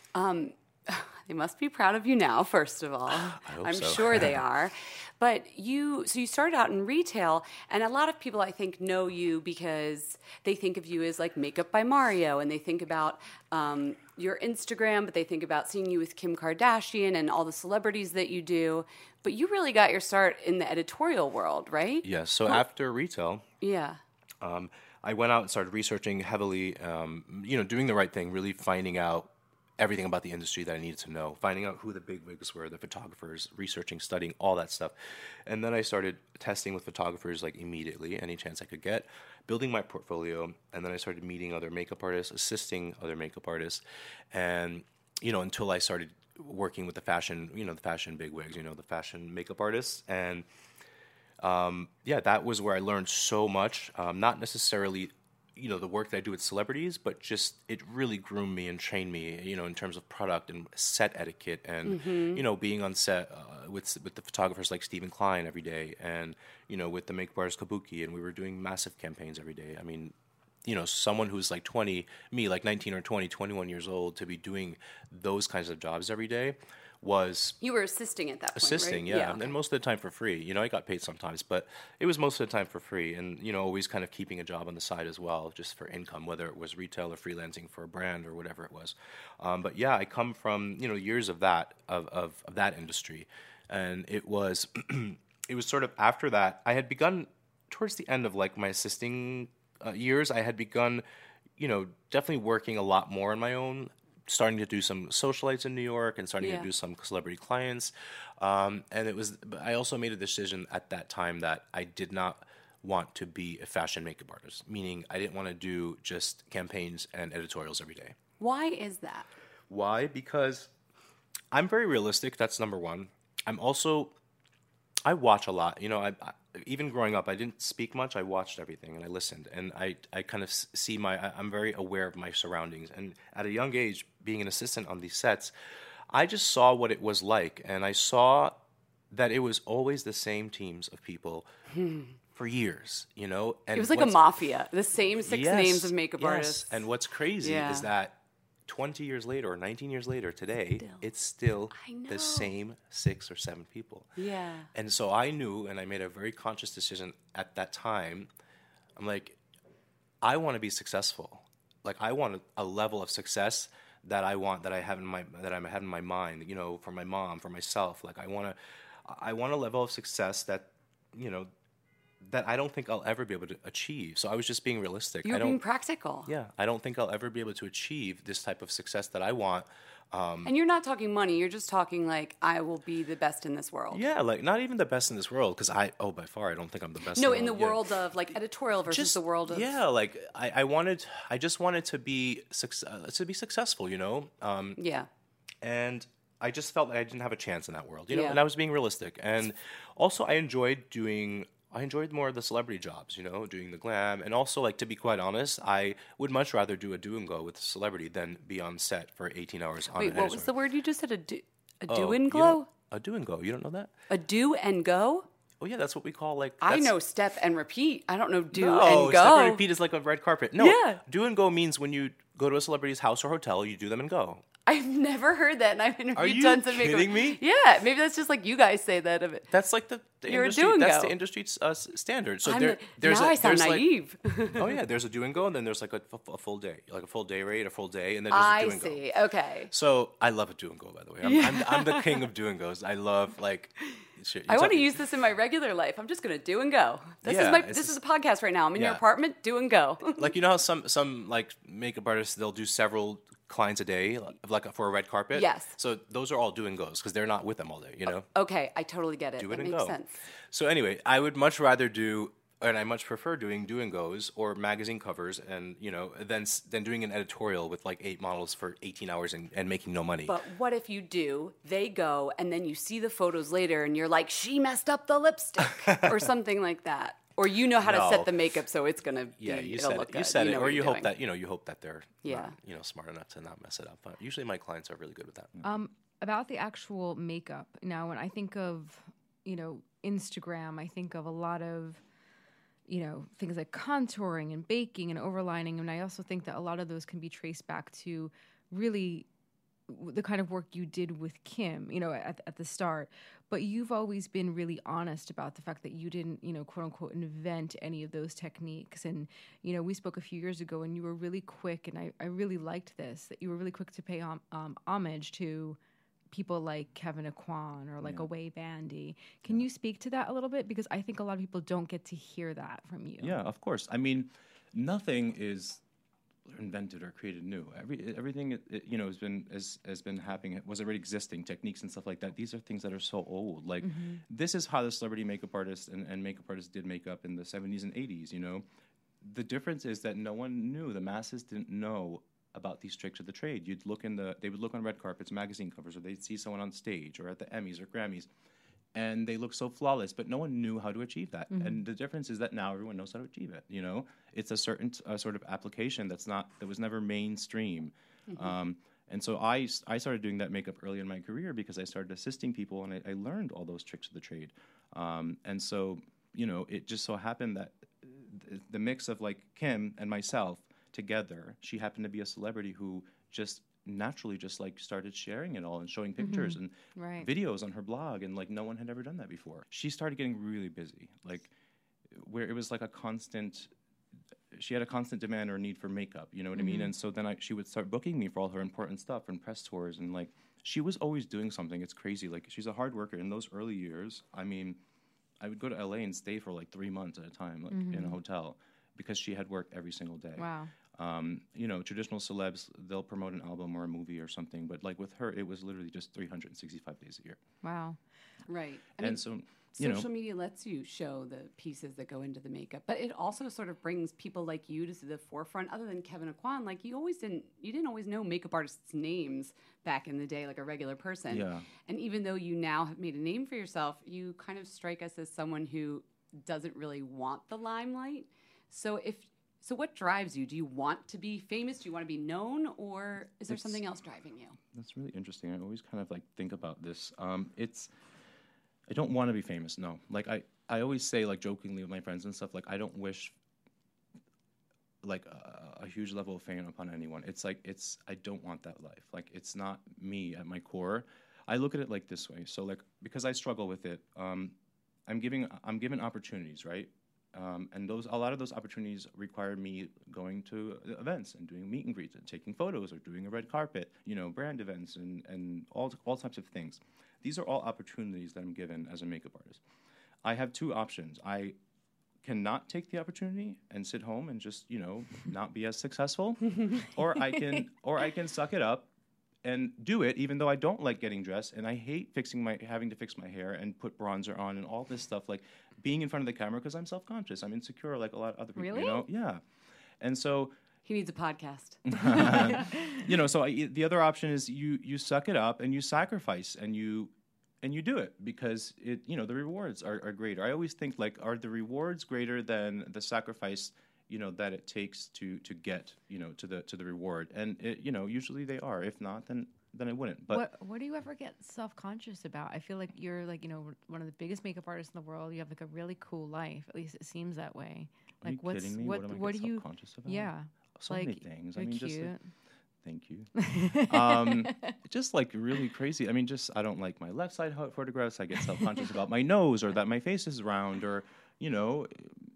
They must be proud of you now, first of all. I'm
so.
sure they are. But you started out in retail, and a lot of people, I think, know you because they think of you as Makeup by Mario, and they think about your Instagram, but they think about seeing you with Kim Kardashian and all the celebrities that you do. But you really got your start in the editorial world, right?
Yes. So after retail,
Yeah.
I went out and started researching heavily, doing the right thing, really finding out everything about the industry that I needed to know, finding out who the bigwigs were, the photographers, researching, studying, all that stuff. And then I started testing with photographers immediately, any chance I could get, building my portfolio, and then I started meeting other makeup artists, assisting other makeup artists, and, until I started working with the fashion bigwigs, the fashion makeup artists. And, that was where I learned so much, not necessarily the work that I do with celebrities, but just it really groomed me and trained me, in terms of product and set etiquette and, being on set with the photographers like Stephen Klein every day and, with the makeup artist Kabuki, and we were doing massive campaigns every day. I mean, someone who's 20, me 19 or 20, 21 years old to be doing those kinds of jobs every day was...
You were assisting at that point,
assisting,
right?
yeah. And most of the time for free. I got paid sometimes, but it was most of the time for free. And, always kind of keeping a job on the side as well, just for income, whether it was retail or freelancing for a brand or whatever it was. But yeah, I come from, years of that, of that industry. And it was, it was sort of after that, I had begun towards the end of my assisting years, I had begun, definitely working a lot more on my own, starting to do some socialites in New York and starting to do some celebrity clients. And I also made a decision at that time that I did not want to be a fashion makeup artist, meaning I didn't want to do just campaigns and editorials every day.
Why is that?
Why? Because I'm very realistic. That's number one. I watch a lot. I even growing up, I didn't speak much. I watched everything and I listened. And I kind of see I'm very aware of my surroundings. And at a young age, being an assistant on these sets, I just saw what it was like. And I saw that it was always the same teams of people for years, And
it was like a mafia, the same six names of makeup artists.
And what's crazy is that 20 years later or 19 years later today, it's still the same 6 or 7 people.
Yeah.
And so I knew, and I made a very conscious decision at that time. I'm like, I want to be successful. Like I want a level of success that I have in my mind, for my mom, for myself. Like I want a level of success that, that I don't think I'll ever be able to achieve. So I was just being realistic.
You're being practical.
Yeah. I don't think I'll ever be able to achieve this type of success that I want.
And you're not talking money. You're just talking like, I will be the best in this world.
Yeah, like not even the best in this world, because by far, I don't think I'm the best.
No, in the world of like editorial versus the world of...
Yeah, like I just wanted to be successful,
yeah.
And I just felt like I didn't have a chance in that world, and I was being realistic. And also I enjoyed more of the celebrity jobs, doing the glam. And also, like, to be quite honest, I would much rather do a do and go with a celebrity than be on set for 18 hours on an editorial.
Wait, what was the word you just said? A do and go?
A do and go. You don't know that?
A do and go?
Oh, yeah, that's what we call, like...
I know step and repeat. I don't know do and go.
Step and repeat is like a red carpet. No, do and go means when you go to a celebrity's house or hotel, you do them and go.
I've never heard that, and I've interviewed tons of makeup.
Are you kidding me?
Yeah, maybe that's just like you guys say that of it.
That's like the
You're
industry.
A do and
that's
go.
the industry's standard. So
I sound naive.
Oh yeah, there's a do and go, and then there's like a full day, like a full day rate, a full day, and then there's a do and go. I see.
Okay.
So I love a do and go. By the way, I'm the king of do and goes. I love like.
I want to use this in my regular life. I'm just going to do and go. This is a podcast right now. I'm in your apartment, do and go.
Like, how some like makeup artists, they'll do several clients a day, like for a red carpet.
Yes.
So those are all do and goes because they're not with them all day,
Okay, I totally get it.
Do it
that
and
makes
go.
sense.
So anyway, I would much rather and I much prefer doing do and goes or magazine covers and, than doing an editorial with like 8 models for 18 hours and making no money.
But what if you do, they go, and then you see the photos later and you're like, she messed up the lipstick or something like that. Or how to set the makeup so it's going to be, it'll look good.
You said it. Or you hope that they're not, smart enough to not mess it up. But usually my clients are really good with that.
About the actual makeup. Now, when I think of, Instagram, I think of a lot of, things like contouring and baking and overlining. And I also think that a lot of those can be traced back to really the kind of work you did with Kim, at the start. But you've always been really honest about the fact that you didn't, quote unquote, invent any of those techniques. And, we spoke a few years ago and you were really quick, and I really liked this, that you were really quick to pay homage to people like Kevin Aquan or like Away Bandy. Can you speak to that a little bit? Because I think a lot of people don't get to hear that from you.
Yeah, of course. I mean, nothing is invented or created new. Everything has been happening, was already existing, techniques and stuff like that. These are things that are so old. Like this is how the celebrity makeup artists and makeup artists did makeup in the 70s and 80s. The difference is that no one knew. The masses didn't know about these tricks of the trade. They would look on red carpets, magazine covers, or they'd see someone on stage or at the Emmys or Grammys, and they look so flawless, but no one knew how to achieve that. And the difference is that now everyone knows how to achieve it. It's a certain sort of application that was never mainstream. And so I started doing that makeup early in my career because I started assisting people, and I learned all those tricks of the trade. And so it just so happened that the mix of like Kim and myself together, she happened to be a celebrity who just naturally started sharing it all and showing pictures and videos on her blog, and like no one had ever done that before. She started getting really busy, like where it was like she had a constant demand or need for makeup, you know what I mean? And so then she would start booking me for all her important stuff and press tours, and like she was always doing something. It's crazy. Like she's a hard worker. In those early years, I mean, I would go to LA and stay for like 3 months at a time, like in a hotel, because she had work every single day.
Wow.
You know, traditional celebs, they'll promote an album or a movie or something, but like with her, it was literally just 365 days a year.
Wow.
Right.
And so, you know,
social media lets you show the pieces that go into the makeup, but it also sort of brings people like you to the forefront. Other than Kevyn Aucoin, like you didn't always know makeup artists' names back in the day, like a regular person.
Yeah.
And even though you now have made a name for yourself, you kind of strike us as someone who doesn't really want the limelight. So what drives you? Do you want to be famous? Do you want to be known, or is there something else driving you?
That's really interesting. I always kind of like think about this. I don't want to be famous, no. Like I always say, like jokingly with my friends and stuff, like I don't wish like a huge level of fame upon anyone. It's like I don't want that life. Like it's not me at my core. I look at it like this way. So like because I struggle with it, I'm given opportunities, right? And a lot of those opportunities require me going to events and doing meet and greets and taking photos or doing a red carpet, you know, brand events and all types of things. These are all opportunities that I'm given as a makeup artist. I have two options. I cannot take the opportunity and sit home and just, you know, not be as successful, or I can suck it up and do it, even though I don't like getting dressed and I hate having to fix my hair and put bronzer on and all this stuff, like being in front of the camera because I'm self-conscious. I'm insecure like a lot of other people.
Really?
You know? Yeah. And so
He needs a podcast.
you know, so the other option is you suck it up and you sacrifice and you do it because you know, the rewards are greater. I always think like, are the rewards greater than the sacrifice, you know, that it takes to get, you know, to the reward? And you know, usually they are. If not, then it wouldn't. But
what do you ever get self-conscious about? I feel like you're like, you know, one of the biggest makeup artists in the world. You have like a really cool life. At least it seems that way. Like
are you kidding me? What am I self-conscious about?
Yeah.
So
like,
many things. I
you're
mean,
cute.
just like, thank you. Just like really crazy. I mean, just I don't like my left side photographs. I get self-conscious about my nose or that my face is round, or you know,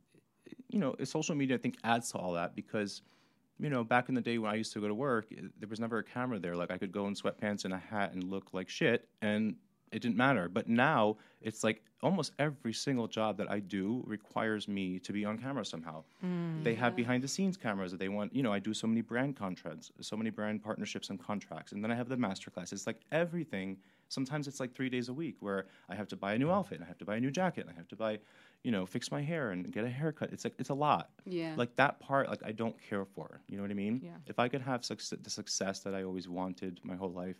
social media I think adds to all that because, you know, back in the day when I used to go to work, there was never a camera there. Like I could go in sweatpants and a hat and look like shit, and it didn't matter. But now it's like almost every single job that I do requires me to be on camera somehow. They have behind the scenes cameras that they want, you know, I do so many brand contracts, so many brand partnerships and contracts. And then I have the masterclass. It's like everything. Sometimes it's like 3 days a week where I have to buy a new outfit and I have to buy a new jacket and I have to buy, you know, fix my hair and get a haircut. It's like, it's a lot.
Yeah.
Like that part, like I don't care for, you know what I mean?
Yeah.
If I could have the success that I always wanted my whole life,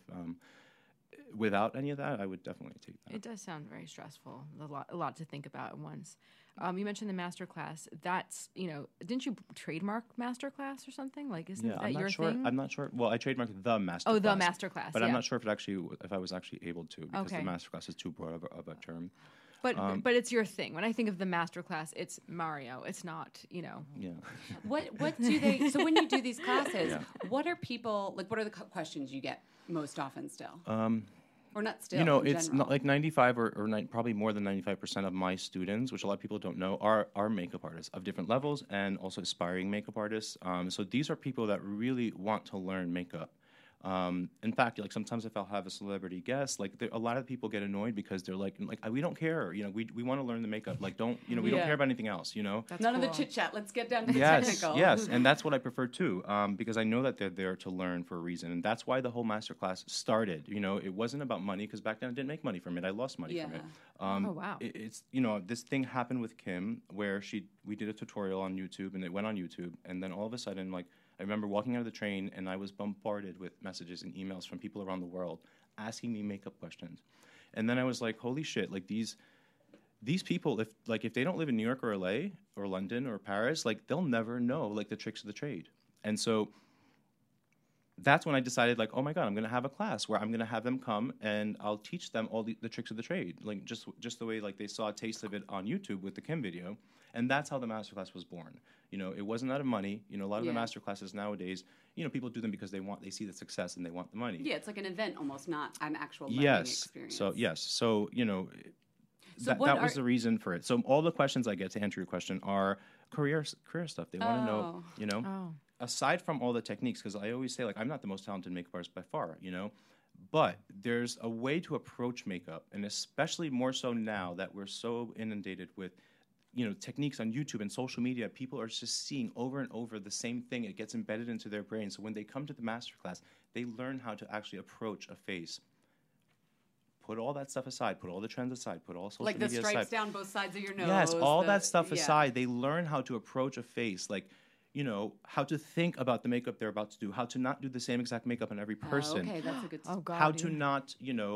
without any of that, I would definitely take that.
It does sound very stressful. A lot to think about at once. You mentioned the masterclass. That's, you know, didn't you trademark masterclass or something? Like, isn't that your thing?
I'm not sure. Well, I trademarked the masterclass.
Oh, the masterclass.
But I'm not sure if I was actually able to, because
Okay.
the masterclass is too broad of a term.
But it's your thing. When I think of the masterclass, it's Mario. It's not, you know.
Yeah.
What do they? So when you do these classes, what are people like? What are the questions you get most often still? Or not still?
You know,
in
it's
general?
not like 95 or probably more than 95% of my students, which a lot of people don't know, are makeup artists of different levels and also aspiring makeup artists. So these are people that really want to learn makeup. In fact, like sometimes if I'll have a celebrity guest, like a lot of people get annoyed because they're like we don't care, you know, we want to learn the makeup, like we don't care about anything else, you know.
That's
None
cool.
of the chit chat. Let's get down to the
Yes,
technical.
yes, and that's what I prefer too, because I know that they're there to learn for a reason, and that's why the whole masterclass started. You know, it wasn't about money because back then I didn't make money from it. I lost money from it.
Oh, wow.
It's you know, this thing happened with Kim where we did a tutorial on YouTube and it went on YouTube, and then all of a sudden, like, I remember walking out of the train and I was bombarded with messages and emails from people around the world asking me makeup questions. And then I was like, holy shit, like these people, if they don't live in New York or LA or London or Paris, like they'll never know like the tricks of the trade. And so that's when I decided, like, oh my God, I'm going to have a class where I'm going to have them come and I'll teach them all the tricks of the trade, like just the way like they saw a taste of it on YouTube with the Kim video. And that's how the masterclass was born. You know, it wasn't out of money. You know, a lot of the masterclasses nowadays, you know, people do them because they see the success and they want the money.
Yeah, it's like an event almost, not an actual learning experience.
So you know,
So
that was the reason for it. So all the questions I get to answer your question are career stuff. They want to know, you know, aside from all the techniques, because I always say, like, I'm not the most talented makeup artist by far, you know, but there's a way to approach makeup, and especially more so now that we're so inundated with techniques on YouTube and social media, people are just seeing over and over the same thing. It gets embedded into their brain. So when they come to the masterclass, they learn how to actually approach a face. Put all that stuff aside. Put all the trends aside. Put all social media aside.
Like the stripes down both sides of your nose.
Yes, all that stuff aside. They learn how to approach a face. Like, how to think about the makeup they're about to do. How to not do the same exact makeup on every person.
Okay, that's a good.
Oh God.
How to not,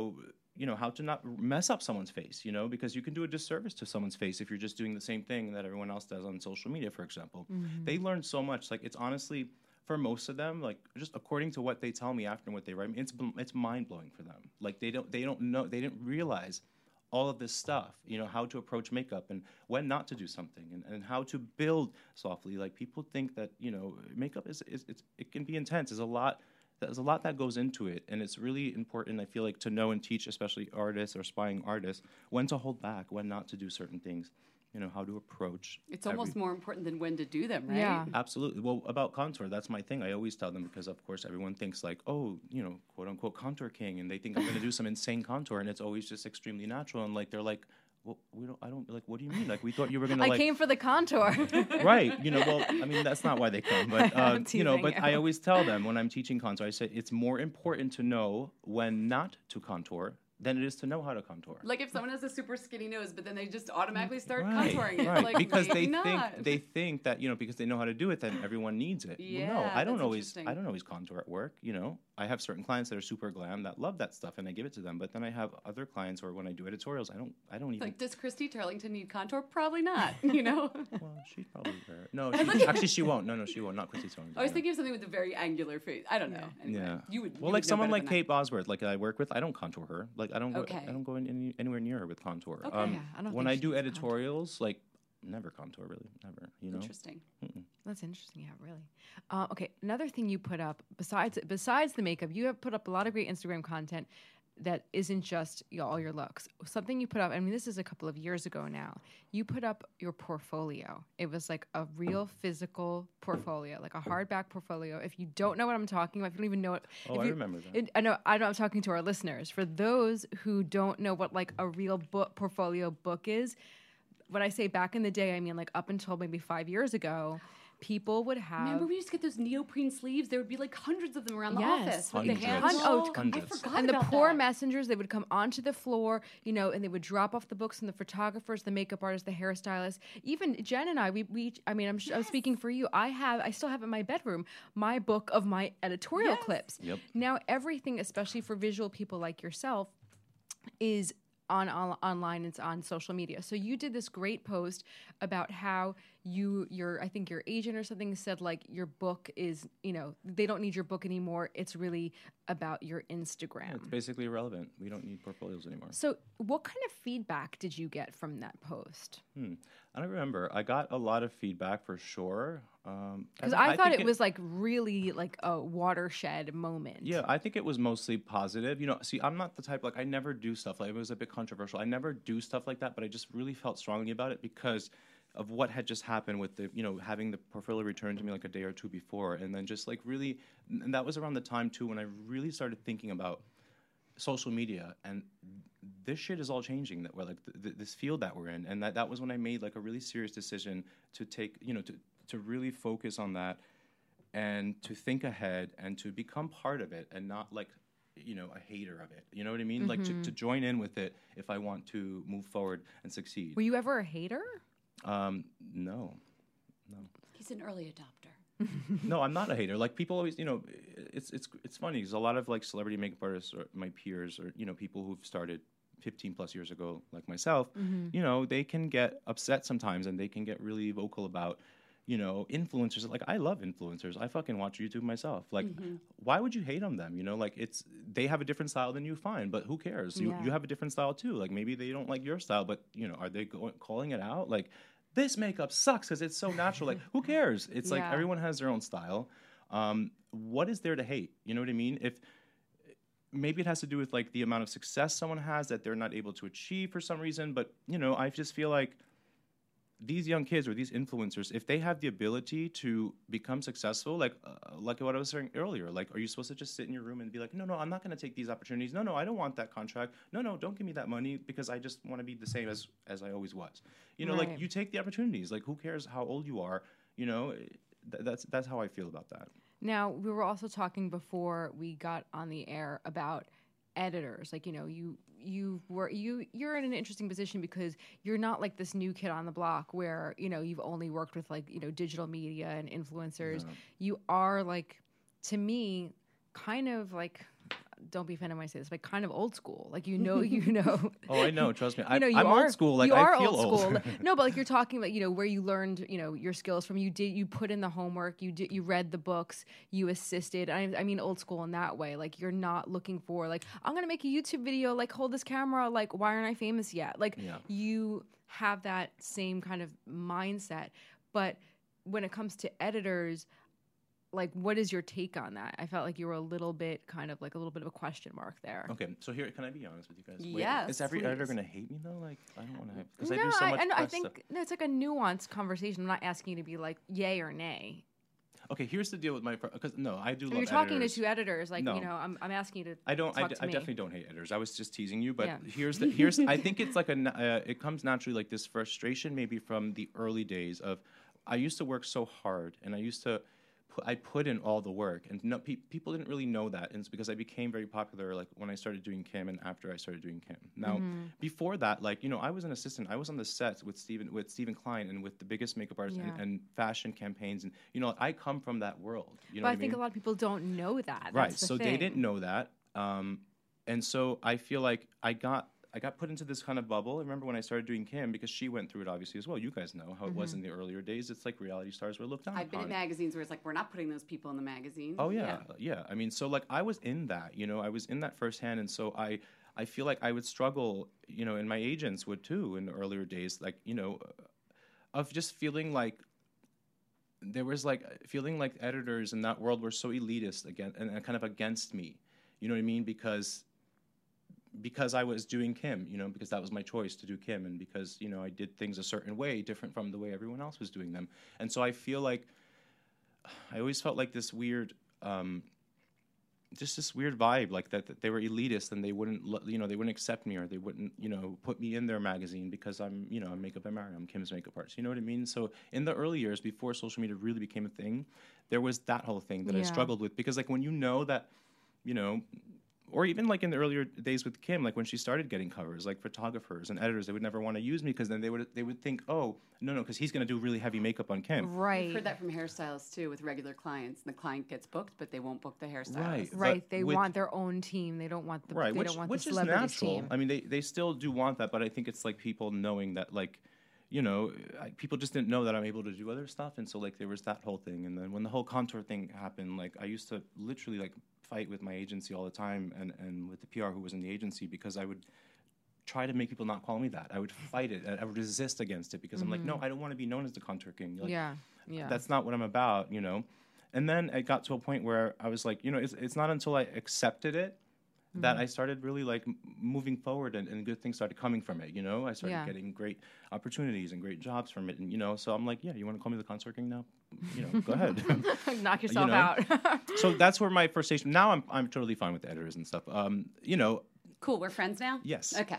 how to not mess up someone's face, because you can do a disservice to someone's face if you're just doing the same thing that everyone else does on social media, for example. Mm-hmm. They learn so much. Like, it's honestly, for most of them, like, just according to what they tell me after and what they write me, it's mind-blowing for them. Like, they don't know, they didn't realize all of this stuff, how to approach makeup and when not to do something and how to build softly. Like, people think that, makeup it can be intense. There's a lot that goes into it, and it's really important, I feel like, to know and teach, especially artists or aspiring artists, when to hold back, when not to do certain things, how to approach.
It's almost more important than when to do them, right?
Yeah.
Absolutely. Well, about contour, that's my thing. I always tell them, because, of course, everyone thinks like, oh, quote-unquote contour king, and they think I'm going to do some insane contour, and it's always just extremely natural, and, like, they're like, well, what do you mean? Like, we thought you were going to,
I came for the contour.
Right. Well, I mean, that's not why they come. But, but I always tell them when I'm teaching contour, I say it's more important to know when not to contour than it is to know how to contour.
Like, if someone has a super skinny nose, but then they just automatically start contouring it.
Right,
like,
because they think that, because they know how to do it, then everyone needs it.
Yeah,
well, no, I don't always contour at work, I have certain clients that are super glam that love that stuff, and I give it to them. But then I have other clients, or when I do editorials, I don't even.
Like, does Christy Turlington need contour? Probably not. Well,
she'd probably wear it. No, actually, she won't. No, she won't. Not Christy Turlington.
I was thinking of something with a very angular face. I don't know. Anyway,
yeah.
You would.
Well, like someone like Kate Bosworth, like I work with, I don't contour her. Like, I don't go anywhere near her with contour.
Okay.
When I do editorials, like, never contour, really, never.
Interesting.
Mm-mm.
That's interesting. Yeah, really. Okay, another thing you put up besides the makeup, you have put up a lot of great Instagram content that isn't just all your looks. Something you put up, I mean, this is a couple of years ago now. You put up your portfolio. It was like a real physical portfolio, like a hardback portfolio. If you don't know what I'm talking about, if you don't even know it.
Oh, I remember that.
I know I'm talking to our listeners. For those who don't know what like a real portfolio book is, when I say back in the day, I mean like up until maybe 5 years ago, people would have.
Remember, we used to get those neoprene sleeves. There would be like hundreds of them around the office with the
Hundreds.
handle.
Hundreds.
I forgot
and the
about
poor
that.
messengers, they would come onto the floor, and they would drop off the books, and the photographers, the makeup artists, the hairstylists, even Jen and I, I'm speaking for you. I still have in my bedroom my book of my editorial clips.
Yep.
Now everything, especially for visual people like yourself, is online, it's on social media. So you did this great post about how I think your agent or something said like your book is, they don't need your book anymore. It's really about your Instagram.
Yeah, it's basically irrelevant. We don't need portfolios anymore.
So what kind of feedback did you get from that post?
I don't remember. I got a lot of feedback for sure.
Because I thought it was like really like a watershed moment.
Yeah, I think it was mostly positive. See, I'm not the type, like, I never do stuff like, it was a bit controversial. I never do stuff like that, but I just really felt strongly about it because of what had just happened with the, having the portfolio returned to me like a day or two before. And then just like really, and that was around the time too when I really started thinking about social media and this shit is all changing, that we're like this field that we're in. And that was when I made like a really serious decision to take, to really focus on that and to think ahead and to become part of it and not like, a hater of it. You know what I mean? Mm-hmm. Like to join in with it if I want to move forward and succeed.
Were you ever a hater?
No.
He's an early adopter.
No, I'm not a hater. Like people always, it's funny because a lot of like celebrity makeup artists or my peers or, people who've started 15 plus years ago, like myself, they can get upset sometimes and they can get really vocal about, influencers. Like I love influencers. I fucking watch YouTube myself. Like, why would you hate on them? Like they have a different style than you, fine, but who cares? You have a different style too. Like maybe they don't like your style, but are they calling it out? Like this makeup sucks because it's so natural. Like who cares? It's like everyone has their own style. What is there to hate? You know what I mean? If maybe it has to do with like the amount of success someone has that they're not able to achieve for some reason, but I just feel like these young kids or these influencers, if they have the ability to become successful, like what I was saying earlier, like, are you supposed to just sit in your room and be like, no, I'm not going to take these opportunities. No, I don't want that contract. No, don't give me that money because I just want to be the same as I always was. You know, like, you take the opportunities. Like, who cares how old you are? You know, that's how I feel about that.
Now, we were also talking before we got on the air about editors. Like, you know, you're in an interesting position because you're not like this new kid on the block where, you know, you've only worked with like, you know, digital media and influencers. No. You are like, to me, kind of like, don't be offended when I say this, but kind of old school. Like, you know.
Oh, I know. Trust me.
I'm
old school. Like, I feel old.
No, but like, you're talking about, you know, where you learned, you know, your skills from. You put in the homework. You read the books. You assisted. I mean, old school in that way. Like, you're not looking for like, I'm gonna make a YouTube video. Like, hold this camera. Like, why aren't I famous yet? Like, you have that same kind of mindset. But when it comes to editors, like, what is your take on that? I felt like you were a little bit of a question mark there.
Okay, so here, can I be honest with you guys?
Yes.
Is every editor going to hate me though? Like, I don't want to have, because I do so much
I think it's like a nuanced conversation. I'm not asking you to be like yay or nay.
Okay, here's the deal with my, because I do love editors.
You're talking to two editors, like, you know, I'm asking you to.
I definitely don't hate editors. I was just teasing you, but here's I think it's like it comes naturally, like this frustration maybe from the early days of, I used to work so hard and I put in all the work, and people didn't really know that, and it's because I became very popular, like when I started doing Kim and after I started doing Kim. Now, before that, like, you know, I was an assistant. I was on the sets with Stephen Klein and with the biggest makeup artists and fashion campaigns, and you know, I come from that world. You know,
but I think a lot of people don't know that.
Right. So they didn't know that, and so I feel like I got put into this kind of bubble. I remember when I started doing Kim, because she went through it obviously as well. You guys know how it was in the earlier days. It's like reality stars were looked down
I've been in magazines where it's like, we're not putting those people in the magazine.
Oh, yeah. I mean, so like I was in that, you know, I was in that firsthand. And so I feel like I would struggle, you know, and my agents would too in the earlier days, like, you know, of just feeling like editors in that world were so elitist again and kind of against me. You know what I mean? Because I was doing Kim, you know, because that was my choice to do Kim, and because, you know, I did things a certain way, different from the way everyone else was doing them. And so I feel like I always felt like this weird, just this weird vibe, like that they were elitist and they wouldn't, you know, they wouldn't accept me, or they wouldn't, you know, put me in their magazine because I'm, you know, I'm Makeup by Mario, I'm Kim's makeup artist. You know what I mean? So in the early years, before social media really became a thing, there was that whole thing that I struggled with, because like when you know that, you know, or even like in the earlier days with Kim, like when she started getting covers, like photographers and editors, they would never want to use me because then they would think, oh, no, because he's going to do really heavy makeup on Kim.
Right.
I've heard that from hairstylists too, with regular clients. The client gets booked, but they won't book the hairstylist.
Right. They want their own team. They don't want the
which
the
is
celebrity
natural.
team.
I mean, they still do want that, but I think it's like people knowing that, like, you know, people just didn't know that I'm able to do other stuff, and so like there was that whole thing. And then when the whole contour thing happened, like I used to literally like fight with my agency all the time and with the PR who was in the agency, because I would try to make people not call me that. I would fight it. I would resist against it because I'm like, no, I don't want to be known as the contour king. Like, that's not what I'm about, you know. And then it got to a point where I was like, you know, it's not until I accepted it that I started really like moving forward, and good things started coming from it, you know. I started getting great opportunities and great jobs from it, and you know, so I'm like, yeah, you want to call me the contour king now? You know, go ahead.
Knock yourself out.
So that's where my first station. Now I'm totally fine with the editors and stuff. You know.
Cool, we're friends now?
Yes.
Okay.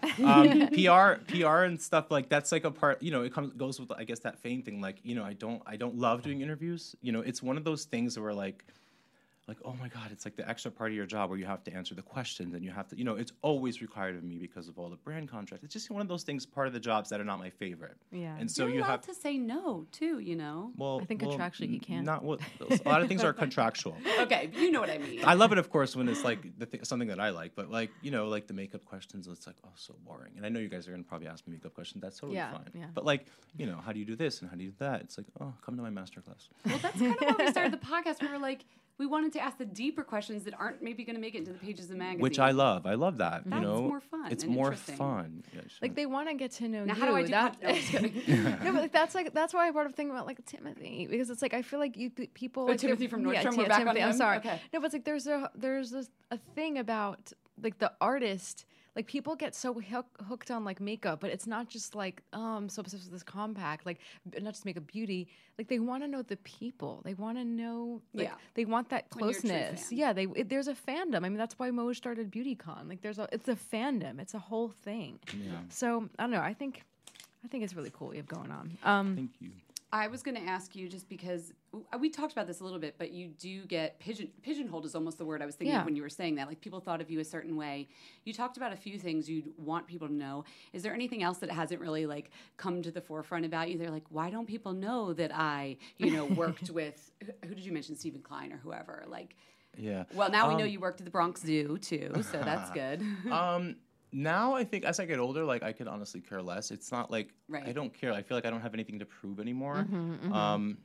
PR and stuff, like that's like a part, you know, it goes with, I guess, that fame thing. Like, you know, I don't love doing interviews. You know, it's one of those things where like, oh my God, it's like the extra part of your job where you have to answer the questions and you have to, you know, it's always required of me because of all the brand contracts. It's just one of those things, part of the jobs that are not my favorite.
Yeah.
And so
You're
you
allowed
have
to say no too, you know.
Well,
I think contractually you can.
Not what a lot of things are contractual.
Okay, you know what I mean.
I love it, of course, when it's like something that I like, but like, you know, like the makeup questions, it's like, oh, so boring. And I know you guys are gonna probably ask me makeup questions. That's totally fine. Yeah. But like, you know, how do you do this and how do you do that? It's like, oh, come to my masterclass.
Well, that's kind of why we started the podcast. We were like, we wanted to ask the deeper questions that aren't maybe going to make it into the pages of the magazine.
Which I love. I love that.
That's
you know,
more fun.
It's
and
more fun.
Yeah,
like they want to get to know
now,
you.
How do I do that?
No, but like that's why I brought up a thing about like Timothy, because it's like I feel like people.
Oh,
like,
Timothy from Nordstrom. We're back
Timothy,
on him?
I'm sorry.
Okay.
No, but it's like there's a thing about like the artist. like people get so hooked on like makeup, but it's not just like, I'm so obsessed with this compact, like not just makeup beauty. Like they want to know the people. They want to know, like, they want that closeness. Yeah, there's a fandom. I mean, that's why Mo started BeautyCon. Like it's a fandom. It's a whole thing. Yeah. So I don't know. I think it's really cool what you have going on.
Thank you.
I was going to ask you just because we talked about this a little bit, but you do get pigeonholed is almost the word I was thinking of when you were saying that. Like people thought of you a certain way. You talked about a few things you'd want people to know. Is there anything else that hasn't really like come to the forefront about you? They're like, why don't people know that I, worked with, who did you mention, Stephen Klein or whoever? Like,
yeah.
Well, now we know you worked at the Bronx Zoo too, so that's good.
Now I think as I get older, like I could honestly care less. It's not like I don't care. I feel like I don't have anything to prove anymore. I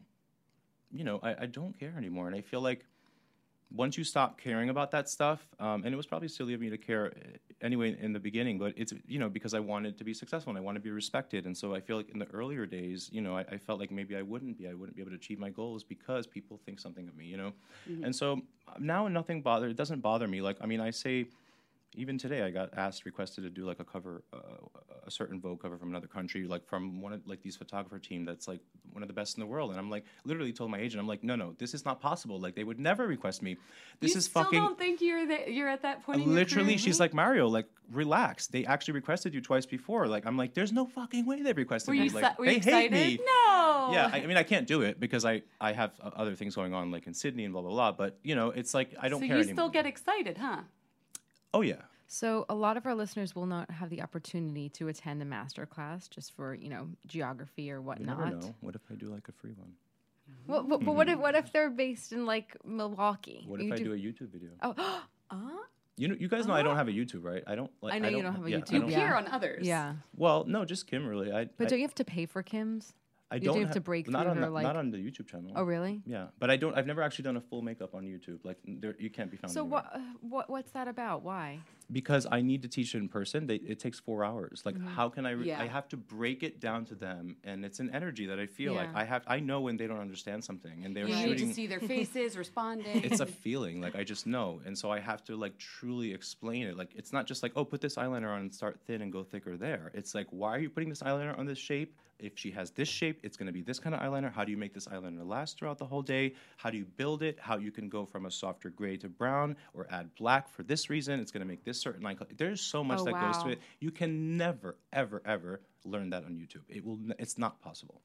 don't care anymore. And I feel like once you stop caring about that stuff, and it was probably silly of me to care anyway in the beginning, but it's, because I wanted to be successful and I wanted to be respected. And so I feel like in the earlier days, I felt like maybe I wouldn't be able to achieve my goals because people think something of me, And so now it doesn't bother me. Like, I mean, I say, even today, I got requested to do like a cover, a certain Vogue cover from another country, like from one of like these photographer team that's like one of the best in the world. And I'm like, literally told my agent, I'm like, no, this is not possible. Like they would never request me. This is fucking. You still
don't think you're at that point?
Literally, she's like, Mario, like relax. They actually requested you twice before. Like I'm like, there's no fucking way they requested me. Like they hate me.
No.
Yeah, I mean, I can't do it because I have other things going on like in Sydney and blah blah blah. But it's like I don't care anymore.
So you still get excited, huh?
Oh, yeah.
So a lot of our listeners will not have the opportunity to attend a master class just for, geography or whatnot.
You never know. What if I do like a free one?
Well, but what if they're based in like Milwaukee?
What if I do a YouTube video?
Oh,
you guys know I don't have a YouTube, right? I know
you don't have a YouTube.
You appear on others.
Yeah.
Well, no, just Kim really.
But don't you have to pay for Kim's?
I don't
have to break through
not on
her,
not on the YouTube channel.
Oh, really?
Yeah, but I've never actually done a full makeup on YouTube. Like you can't be found.
So what's that about? Why?
Because I need to teach it in person. It takes 4 hours. Like how can I? I have to break it down to them, and it's an energy that I feel like I know when they don't understand something, and they're shooting.
You need to see their faces responding.
It's a feeling, like I just know, and so I have to like truly explain it. Like it's not just like, oh, put this eyeliner on and start thin and go thicker there. It's like, why are you putting this eyeliner on this shape? If she has this shape, it's going to be this kind of eyeliner. How do you make this eyeliner last throughout the whole day? How do you build it? How you can go from a softer gray to brown or add black for this reason. It's going to make this certain line. There's so much that goes to it. You can never, ever, ever learn that on YouTube. It's not possible.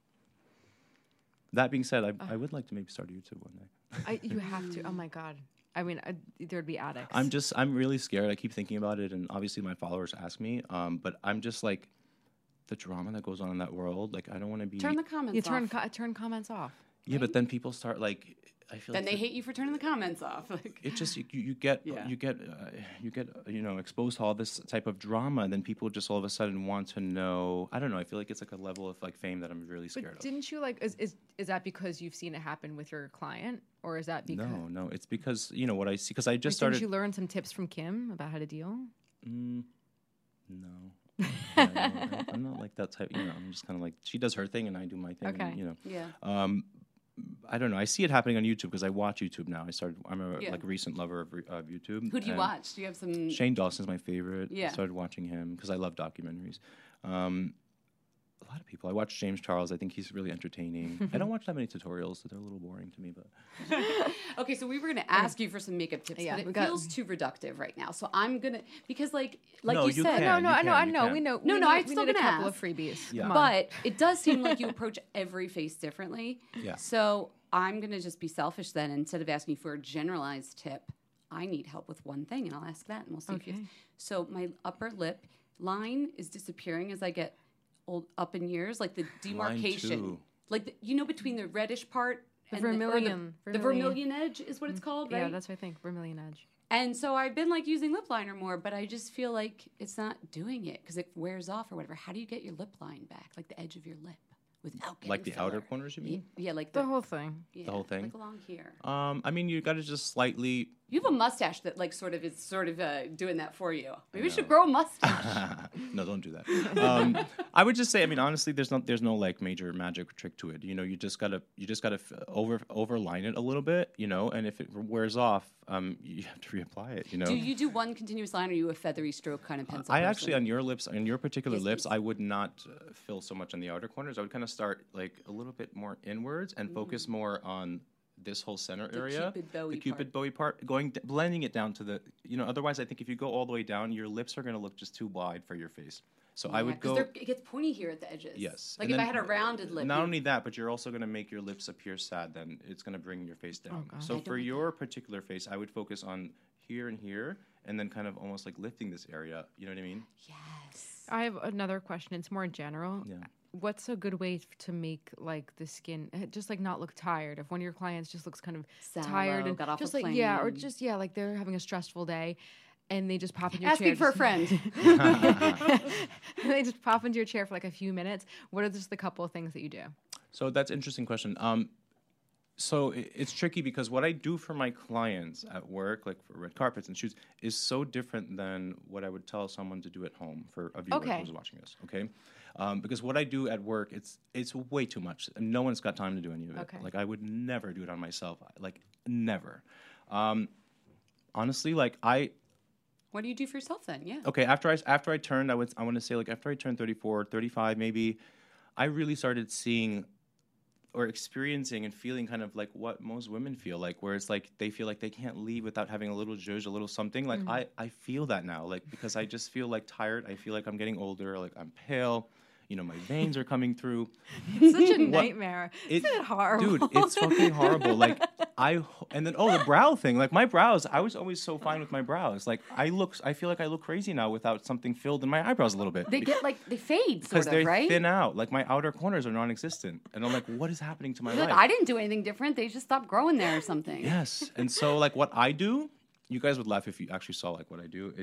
That being said, I would like to maybe start a YouTube one day.
You have to. Oh, my God. I mean, there'd be addicts.
I'm really scared. I keep thinking about it, and obviously my followers ask me, but I'm just like, the drama that goes on in that world, like I don't want to be.
Turn the comments off.
Turn comments off.
Yeah, but then people start like. I feel.
Then they hate you for turning the comments off. Like
it just you get exposed to all this type of drama, and then people just all of a sudden want to know. I don't know. I feel like it's like a level of like fame that I'm really scared of.
Didn't you like? Is that because you've seen it happen with your client, or is that because?
No. It's because what I see. Because I just started.
Didn't you learn some tips from Kim about how to deal?
No. I'm not like that type. I'm just kind of like she does her thing and I do my thing.
Okay.
And,
Yeah.
I don't know. I see it happening on YouTube because I watch YouTube now. I'm a recent lover of YouTube.
Who do you watch? Do you have some?
Shane Dawson's my favorite.
Yeah.
I started watching him because I love documentaries. A lot of people. I watch James Charles. I think he's really entertaining. I don't watch that many tutorials, so they're a little boring to me. But
okay, so we were going to ask you for some makeup tips, but it feels too reductive right now. So I'm gonna because like
no,
you said,
can,
I know. We know.
I'm still
need a
gonna
couple
ask.
of freebies.
Yeah.
But it does seem like you approach every face differently.
Yeah.
So I'm gonna just be selfish then. Instead of asking for a generalized tip, I need help with one thing, and I'll ask that, and we'll see.
Okay.
So my upper lip line is disappearing as I get up in years, like the demarcation, like between the reddish part
and the
vermilion edge is what it's called, right?
Yeah, that's what I think, vermilion edge.
And so I've been like using lip liner more, but I just feel like it's not doing it because it wears off or whatever. How do you get your lip line back, like the edge of your lip, without getting
like the
filler?
outer corners, you mean?
Yeah, like
the whole thing.
Yeah,
the whole thing,
like along here.
I mean, you got to just slightly,
You have a mustache that like sort of doing that for you. Maybe you should grow a mustache.
No, don't do that. I would just say, I mean, honestly, there's no like major magic trick to it. You know, you just gotta overline it a little bit, you know, and if it wears off, you have to reapply it. You know.
Do you do one continuous line, or are you a feathery stroke kind of pencil?
I
person?
actually on your particular lips, I would not fill so much on the outer corners. I would kind of start like a little bit more inwards and focus more on this whole center area, the Cupid Bowie part, blending it down to the, you know, otherwise I think if you go all the way down, your lips are going to look just too wide for your face. So I would go.
It gets pointy here at the edges.
Yes.
Like if I had a rounded lip.
Not only that, but you're also going to make your lips appear sad. Then it's going to bring your face down. Oh, so for your particular face, I would focus on here and here, and then kind of almost like lifting this area. You know what I mean?
Yes.
I have another question. It's more general.
Yeah.
What's a good way to make like the skin just like not look tired? If one of your clients just looks kind of tired and
got off
just
a
like
plane.
or just like they're having a stressful day, and they just pop in your
Asking
chair.
for a friend.
They just pop into your chair for like a few minutes. What are just the couple of things that you do?
So that's an interesting question. So it's tricky because what I do for my clients at work, like for red carpets and shoots, is so different than what I would tell someone to do at home for a viewer who's watching this. Okay, because what I do at work, it's way too much. And no one's got time to do any of it.
Okay.
Like I would never do it on myself. Like never. Honestly, like
What do you do for yourself then? Yeah.
Okay, after I turned, I want to say like after I turned 34, 35 maybe, I really started seeing or experiencing and feeling kind of like what most women feel like, where it's like they feel like they can't leave without having a little zhuzh, a little something. Like I feel that now, like because I just feel like tired. I feel like I'm getting older, like I'm pale. You know, my veins are coming through.
It's such a nightmare. Isn't it horrible?
Dude, it's fucking horrible. Like and then the brow thing. Like my brows, I was always so fine with my brows. Like I feel like I look crazy now without something filled in my eyebrows a little bit.
They get like they fade
because they're
right?
thin out. Like my outer corners are non-existent, and I'm like, what is happening to my life?
I didn't do anything different. They just stopped growing there or something.
Yes, and so like what I do, you guys would laugh if you actually saw like what I do.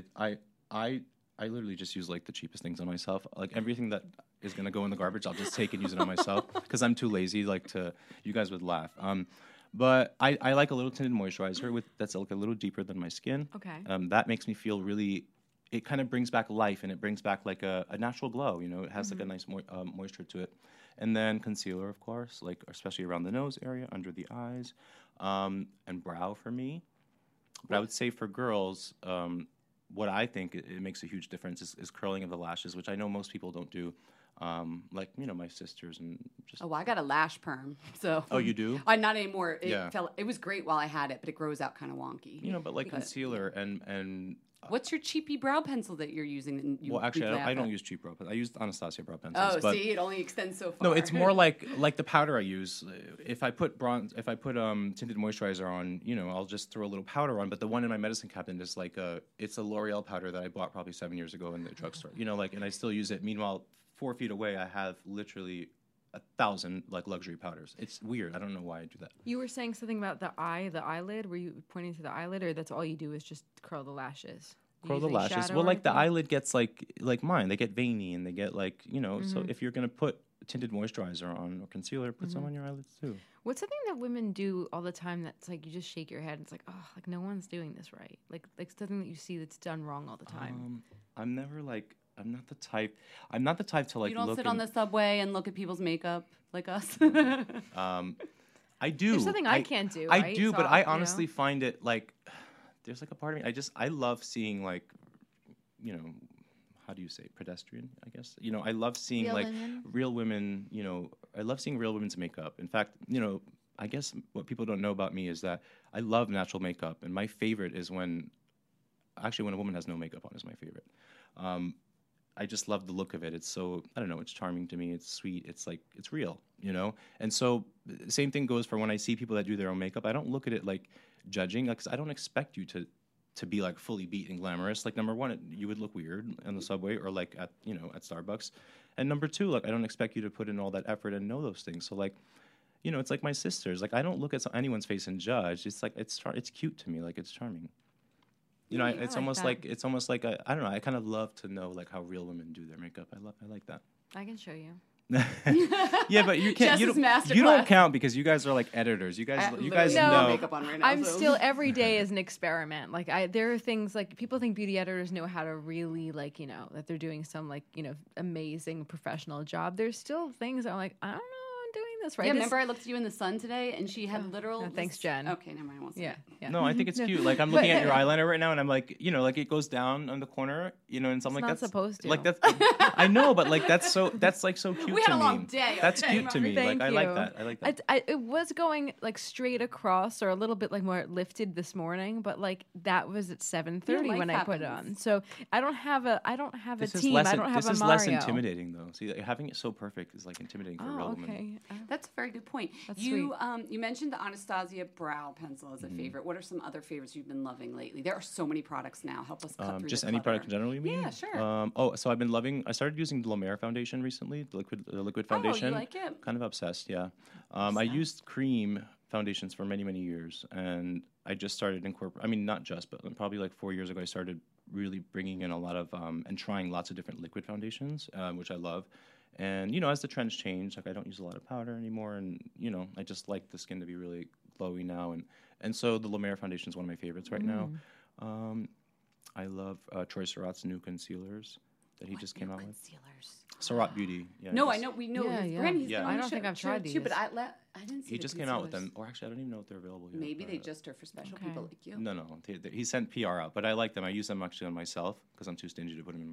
I literally just use like the cheapest things on myself. Like everything that is gonna go in the garbage, I'll just take and use it on myself because I'm too lazy. Like you guys would laugh. But I like a little tinted moisturizer that's like a little deeper than my skin.
Okay.
That makes me feel really. It kind of brings back life and it brings back like a natural glow. You know, it has like a nice moisture to it. And then concealer, of course, like especially around the nose area, under the eyes, and brow for me. But I would say for girls. What I think it makes a huge difference is curling of the lashes, which I know most people don't do. Like, you know, my sisters and just...
Oh, I got a lash perm, so...
Oh, you do?
Not anymore. It was great while I had it, but it grows out kind of wonky.
You know, but like concealer and
what's your cheapy brow pencil that you're using?
Well, actually, I don't use cheap brow pencils. I use Anastasia brow pencils.
Oh, see, it only extends so far.
No, it's more like the powder I use. If I put tinted moisturizer on, you know, I'll just throw a little powder on. But the one in my medicine cabinet is like it's a L'Oreal powder that I bought probably 7 years ago in the drugstore. You know, like, and I still use it. Meanwhile, 4 feet away, I have literally 1,000 like luxury powders. It's weird. I don't know why I do that.
You were saying something about the eyelid. Were you pointing to the eyelid, or that's all you do is just curl the lashes?
Curl the lashes. Well, like the eyelid gets like mine. They get veiny and they get like, you know. So if you're gonna put tinted moisturizer on or concealer, put some on your eyelids too.
What's something that women do all the time that's like you just shake your head and it's like, oh, like no one's doing this right. Like something that you see that's done wrong all the time.
I'm not the type to like.
You don't
look
sit on the subway and look at people's makeup like us.
I do.
There's something I can't do.
I
right?
do,
so
but I honestly find it like there's like a part of me. I love seeing like, you know, how do you say pedestrian? I guess you know I love seeing real like women. Real women. You know, I love seeing real women's makeup. In fact, you know, I guess what people don't know about me is that I love natural makeup, and my favorite is when a woman has no makeup on is my favorite. I just love the look of it. It's so, I don't know, it's charming to me. It's sweet. It's like, it's real, you know? And so the same thing goes for when I see people that do their own makeup. I don't look at it like judging, because I don't expect you to be like fully beat and glamorous. Like number one, you would look weird on the subway or like at Starbucks. And number two, like I don't expect you to put in all that effort and know those things. So like, you know, it's like my sisters. Like I don't look at anyone's face and judge. It's like, it's cute to me. Like it's charming. You know, it's almost like I don't know. I kind of love to know like how real women do their makeup. I like that.
I can show you.
Yeah, but you can't. You don't count because you guys are like editors. You guys know.
Makeup on right now,
I'm
so.
still every day is an experiment. Like there are things like people think beauty editors know how to really like that they're doing some amazing professional job. There's still things I'm like I don't know. Doing this right.
Yeah, remember I looked at you in the sun today and she had literal.
Thanks, Jen.
Okay, never mind. I won't say it.
No, I think it's cute. Like I'm looking at your eyeliner right now, and I'm like, like it goes down on the corner, and something like that's
supposed to.
Like that's, I know, but like that's like so cute.
We
to
had a
me.
long day.
That's cute to me.
Thank
like
you.
I like that. I like that.
It was going like straight across or a little bit like more lifted this morning, but like that was at 7:30 when I put it on. So I don't have a team. I don't have a Mario.
This is less intimidating though. See, having it so perfect is like intimidating for a real woman.
That's a very good point.
That's
you mentioned the Anastasia brow pencil as a favorite. What are some other favorites you've been loving lately? There are so many products now. Help us cut through
just
the
any
clutter.
product in general, you mean?
Yeah, sure.
So I've been loving. I started using the La Mer foundation recently. The liquid foundation.
Oh, you like it?
Kind of obsessed. Yeah. I used cream foundations for many years, and I just started incorporating. I mean, not just, but probably like 4 years ago, I started really bringing in a lot of and trying lots of different liquid foundations, which I love. And as the trends change, like I don't use a lot of powder anymore, and I just like the skin to be really glowy now, and so the La Mer foundation is one of my favorites right now. I love Troy Surratt's new concealers that he just came out with. Surratt Beauty. Yeah,
no, I know. We know his brand. He's
I don't think I've tried these.
too, but I didn't see.
He just came out with them, or actually, I don't even know if they're available yet.
Maybe they just are for special people like you.
No. He sent PR out, but I like them. I use them actually on myself because I'm too stingy to put them in my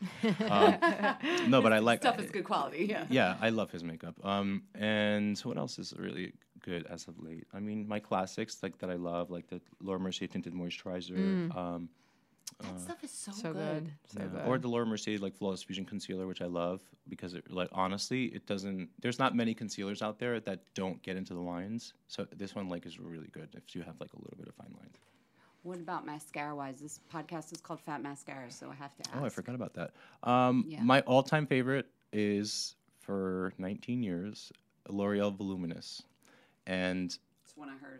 kit. No, but I like
stuff is good quality. Yeah.
Yeah, I love his makeup. And what else is really good as of late? I mean, my classics like that I love, like the Laura Mercier tinted moisturizer.
That stuff is so good.
So good.
Or the Laura Mercier like Flawless Fusion concealer, which I love because it honestly it doesn't. There's not many concealers out there that don't get into the lines. So this one is really good if you have like a little bit of fine lines.
What about mascara wise? This podcast is called Fat Mascara, so I have to ask.
Oh, I forgot about that. My all-time favorite is for 19 years L'Oreal Voluminous, and
it's one I heard.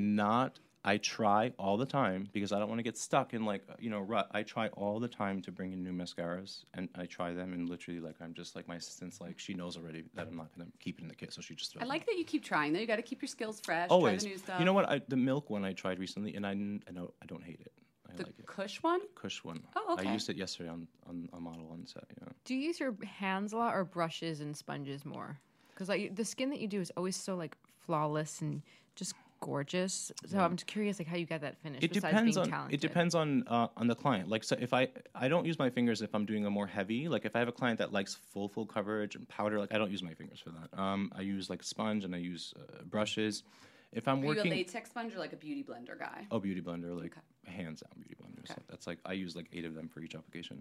I try all the time because I don't want to get stuck in rut. I try all the time to bring in new mascaras, and I try them, and literally I'm just like my assistant's she knows already that I'm not going to keep it in the kit, so she just throws
I like that you keep trying though. You got to keep your skills fresh.
Always.
Try the new stuff.
You know what? The Milk one I tried recently, and I don't hate it. I like it.
Kush one?
Kush one.
Oh, okay.
I used it yesterday on a model on set. Yeah.
Do you use your hands a lot or brushes and sponges more? Because the skin that you do is always so flawless and just gorgeous. So I'm just curious how you get that finish.
It depends on the client. So if I don't use my fingers if I'm doing a more heavy. If I have a client that likes full coverage and powder, I don't use my fingers for that. I use a sponge and I use brushes. If I'm working,
you a latex sponge or a beauty blender guy?
Oh, beauty blender, hands down beauty blenders. Okay. That's I use 8 of them for each application.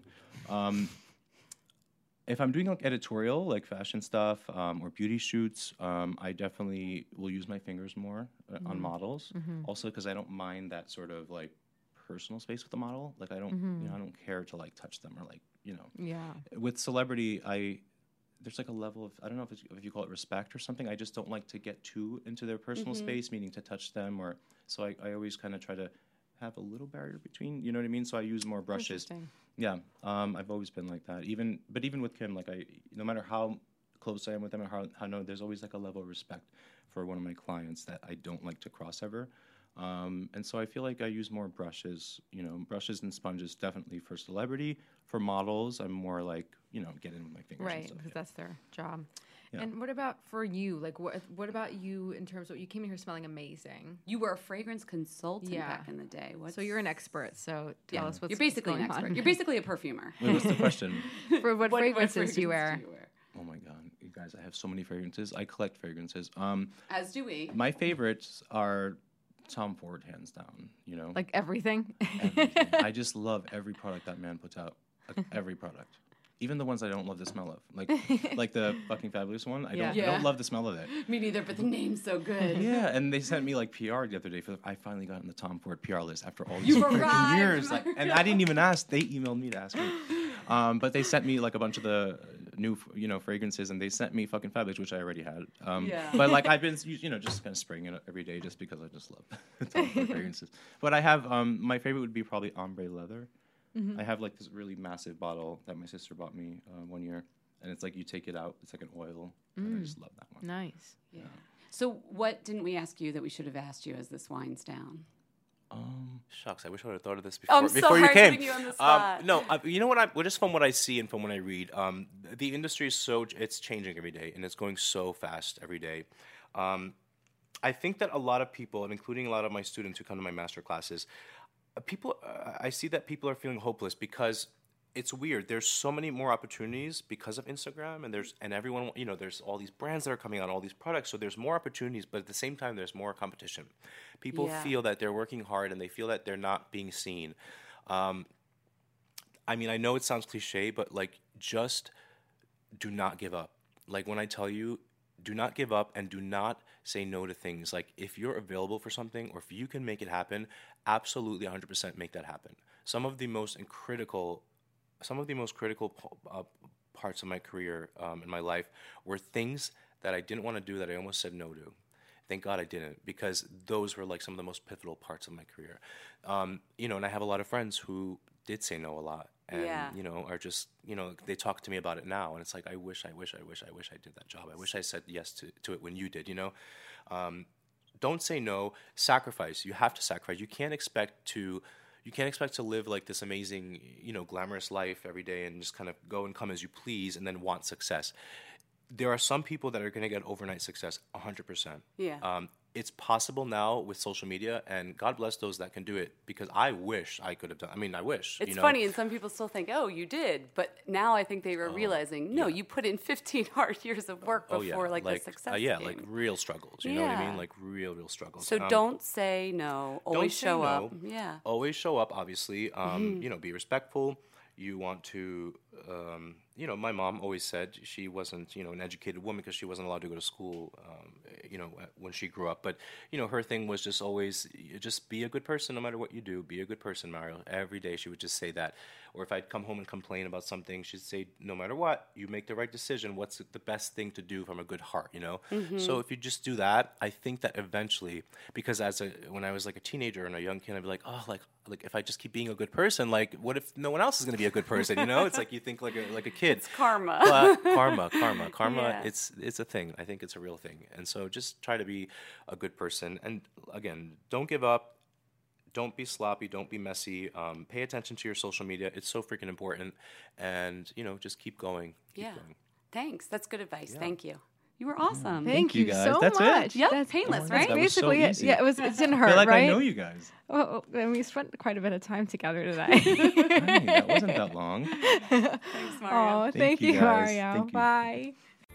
If I'm doing editorial, fashion stuff or beauty shoots, I definitely will use my fingers more on models. Also, because I don't mind that sort of personal space with the model. I don't, I don't care to touch them or
Yeah.
With celebrity, there's a level of I don't know if you call it respect or something. I just don't like to get too into their personal space, meaning to touch them so I always kind of try to have a little barrier between, you know what I mean? So I use more brushes. Yeah, I've always been like that. Even with Kim, no matter how close I am with them or how I know, there's always a level of respect for one of my clients that I don't like to cross ever. And so I feel I use more brushes, brushes and sponges definitely for celebrity. For models, I'm more get in with my fingers.
Right, because that's their job. Yeah. And what about for you? What about you in terms of you came in here smelling amazing?
You were a fragrance consultant back in the day.
So you're an expert. So tell us what's
You're basically
going
an expert.
on.
You're basically a perfumer.
Wait, what's the question?
For what fragrances do you wear?
Oh my God, you guys! I have so many fragrances. I collect fragrances.
As do we.
My favorites are Tom Ford, hands down.
Everything.
Everything. I just love every product that man puts out. Every product. Even the ones I don't love the smell of, like the fucking Fabulous one. I don't love the smell of it.
Me neither, but the name's so good.
Yeah, and they sent me PR the other day I finally got on the Tom Ford PR list after all these freaking years. And I didn't even ask; they emailed me to ask me. But they sent me a bunch of the new fragrances, and they sent me fucking Fabulous, which I already had. But I've been just kind of spraying it every day just because I just love Tom Ford fragrances. But I have my favorite would be probably Ombre Leather. I have this really massive bottle that my sister bought me one year. and it's like you take it out. It's like an oil, and I just love that one.
Nice.
Yeah. So what didn't we ask you that we should have asked you as this winds down?
Shucks, I wish I would have thought of this before,
I'm
before
sorry
you came.
putting you on the spot.
No, you know what? Just from what I see and from what I read, the industry is it's changing every day, and it's going so fast every day. I think that a lot of people, and including a lot of my students who come to my master classes, I see that people are feeling hopeless because it's weird. There's so many more opportunities because of Instagram, and everyone, there's all these brands that are coming out, all these products. So there's more opportunities, but at the same time, there's more competition. People feel that they're working hard, and they feel that they're not being seen. I mean, I know it sounds cliche, but like, just do not give up. Like when I tell you, do not give up and do not say no to things. Like if you're available for something or if you can make it happen, absolutely 100% make that happen. Some of the most critical parts of my career in my life were things that I didn't want to do that I almost said no to. Thank God I didn't, because those were like some of the most pivotal parts of my career. And I have a lot of friends who did say no a lot. And, are just, they talk to me about it now. And it's like, I wish I did that job. I wish I said yes to it when you did, Don't say no. Sacrifice. You have to sacrifice. You can't expect to live like this amazing, glamorous life every day and just kind of go and come as you please and then want success. There are some people that are going to get overnight success 100%.
Yeah.
It's possible now with social media, and God bless those that can do it, because I wish I could have done. I mean, I wish.
It's funny, and some people still think, "Oh, you did," but now I think they were realizing, no, you put in 15 hard years of work before the success.
Like real struggles. You know what I mean? Like real struggles.
So don't say no. Always show up. Yeah.
Always show up. Obviously, be respectful. You want to, my mom always said she wasn't, an educated woman because she wasn't allowed to go to school, when she grew up. But, her thing was just always, just be a good person no matter what you do. Be a good person, Mario. Every day she would just say that. Or if I'd come home and complain about something, she'd say, no matter what, you make the right decision. What's the best thing to do from a good heart, So if you just do that, I think that eventually, because when I was like a teenager and a young kid, I'd be like, oh, like if I just keep being a good person, like what if no one else is going to be a good person, It's like you think like a kid.
It's karma.
But karma. Yeah. It's a thing. I think it's a real thing. And so just try to be a good person. And again, don't give up. Don't be sloppy. Don't be messy. Pay attention to your social media. It's so freaking important. And, just keep going. Keep going.
Thanks. That's good advice. Yeah. Thank you. You were awesome.
Thank you
guys.
so
That's
much.
It?
Yep, that's painless, right?
That's basically it.
So
yeah, it didn't hurt,
I feel like
right?
I know you guys.
Well, and we spent quite a bit of time together today.
Hey, that wasn't that long.
Thanks, Mario.
Oh, thank you,
guys.
Mario.
Thank you.
Bye.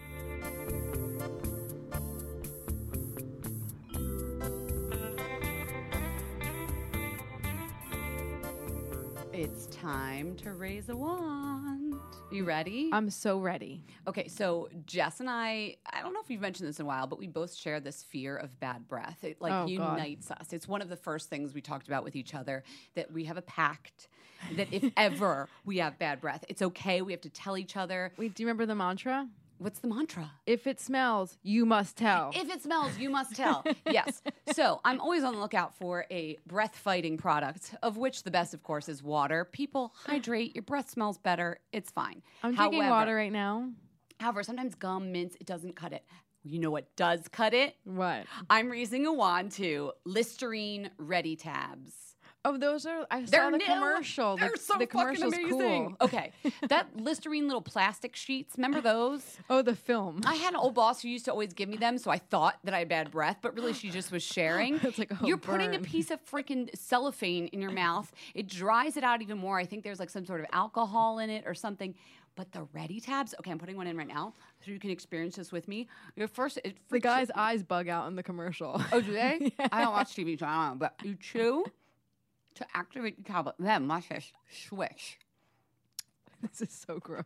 It's time to raise a wand. You ready?
I'm so ready.
Okay, so Jess and I don't know if we've mentioned this in a while, but we both share this fear of bad breath. It unites us. It's one of the first things we talked about with each other, that we have a pact that if ever we have bad breath, it's okay. We have to tell each other.
Wait, do you remember the mantra?
What's the mantra?
If it smells, you must tell.
If it smells, you must tell. Yes. So I'm always on the lookout for a breath-fighting product, of which the best, of course, is water. People, hydrate. Your breath smells better. It's fine.
I'm drinking water right now.
However, sometimes gum, mints, it doesn't cut it. You know what does cut it?
What?
I'm raising a wand to Listerine Ready Tabs.
Oh, those are, I saw the commercial.
They're so
the commercial's
fucking amazing.
Cool.
Okay. That Listerine little plastic sheets, remember those?
Oh, the film.
I had an old boss who used to always give me them, so I thought that I had bad breath, but really she just was sharing.
It's like, oh,
You're putting a
burn.
piece of freaking cellophane in your mouth. It dries it out even more. I think there's like some sort of alcohol in it or something. But the Ready Tabs, okay, I'm putting one in right now so you can experience this with me.
The guy's eyes bug out in the commercial.
Oh, do they?
Yeah.
I don't watch TV, so I don't know. But you chew to activate the tablet. Then watch this. Swish.
This is so gross.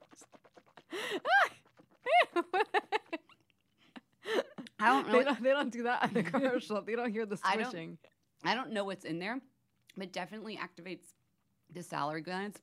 I don't know.
They don't do that in the commercial. They don't hear the swishing.
I don't know what's in there, but definitely activates the salivary glands.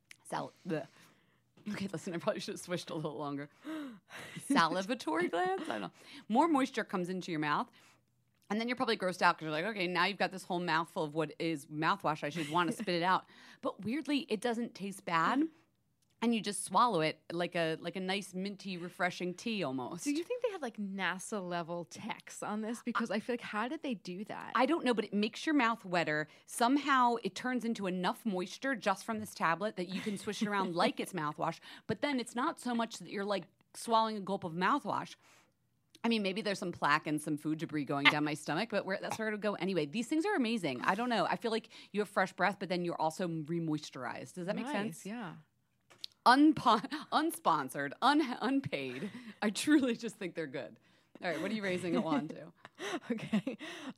Okay, listen, I probably should have swished a little longer. Salivatory glands? I don't know. More moisture comes into your mouth. And then you're probably grossed out because you're like, okay, now you've got this whole mouthful of what is mouthwash. I should want to spit it out. But weirdly, it doesn't taste bad. and you just swallow it like a nice minty, refreshing tea almost.
Do you think they had like NASA level techs on this? Because I feel like, how did they do that?
I don't know, but it makes your mouth wetter. Somehow it turns into enough moisture just from this tablet that you can swish it around like it's mouthwash. But then it's not so much that you're like swallowing a gulp of mouthwash. I mean, maybe there's some plaque and some food debris going down my stomach, but that's where it'll go anyway. These things are amazing. I don't know. I feel like you have fresh breath, but then you're also re-moisturized. Does that make sense?
Yeah.
Unsponsored, unpaid. I truly just think they're good. All right, what are you raising a wand to?
Okay.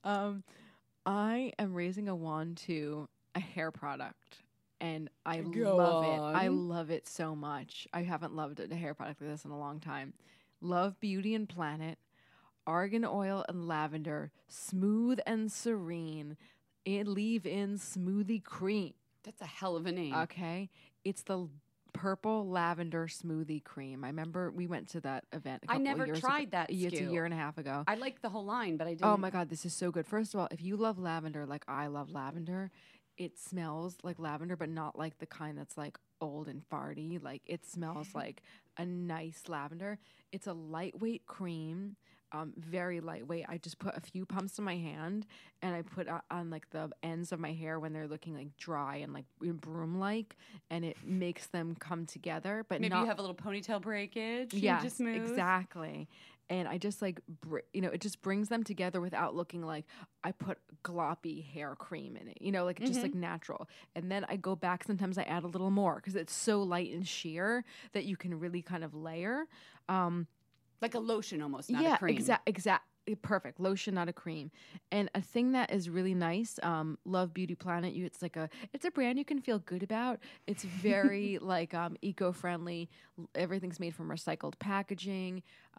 I am raising a wand to a hair product, and I love it. I love it so much. I haven't loved a hair product like this in a long time. Love Beauty and Planet, argan oil and lavender, smooth and serene, leave-in smoothie cream.
That's a hell of a name.
Okay. It's the purple lavender smoothie cream. I remember we went to that event a couple
I never
of years
tried
ago.
that
It's a
SKU.
year and a half ago.
I like the whole line, but I didn't.
Oh my God, this is so good. First of all, if you love lavender like I love lavender, it smells like lavender, but not like the kind that's like old and farty. Like it smells like a nice lavender. It's a lightweight cream. Very lightweight. I just put a few pumps in my hand, and I put on like the ends of my hair when they're looking like dry and like broom-like, and it makes them come together. But
maybe
not,
you have a little ponytail breakage.
yes,
just smooth.
exactly. And I just like it just brings them together without looking like I put gloppy hair cream in it. Like just like natural. And then I go back. Sometimes I add a little more because it's so light and sheer that you can really kind of layer.
Like a lotion almost, not a cream.
Exactly. Perfect. Lotion, not a cream. And a thing that is really nice, Love Beauty Planet, it's a brand you can feel good about. It's very like eco-friendly. Everything's made from recycled packaging,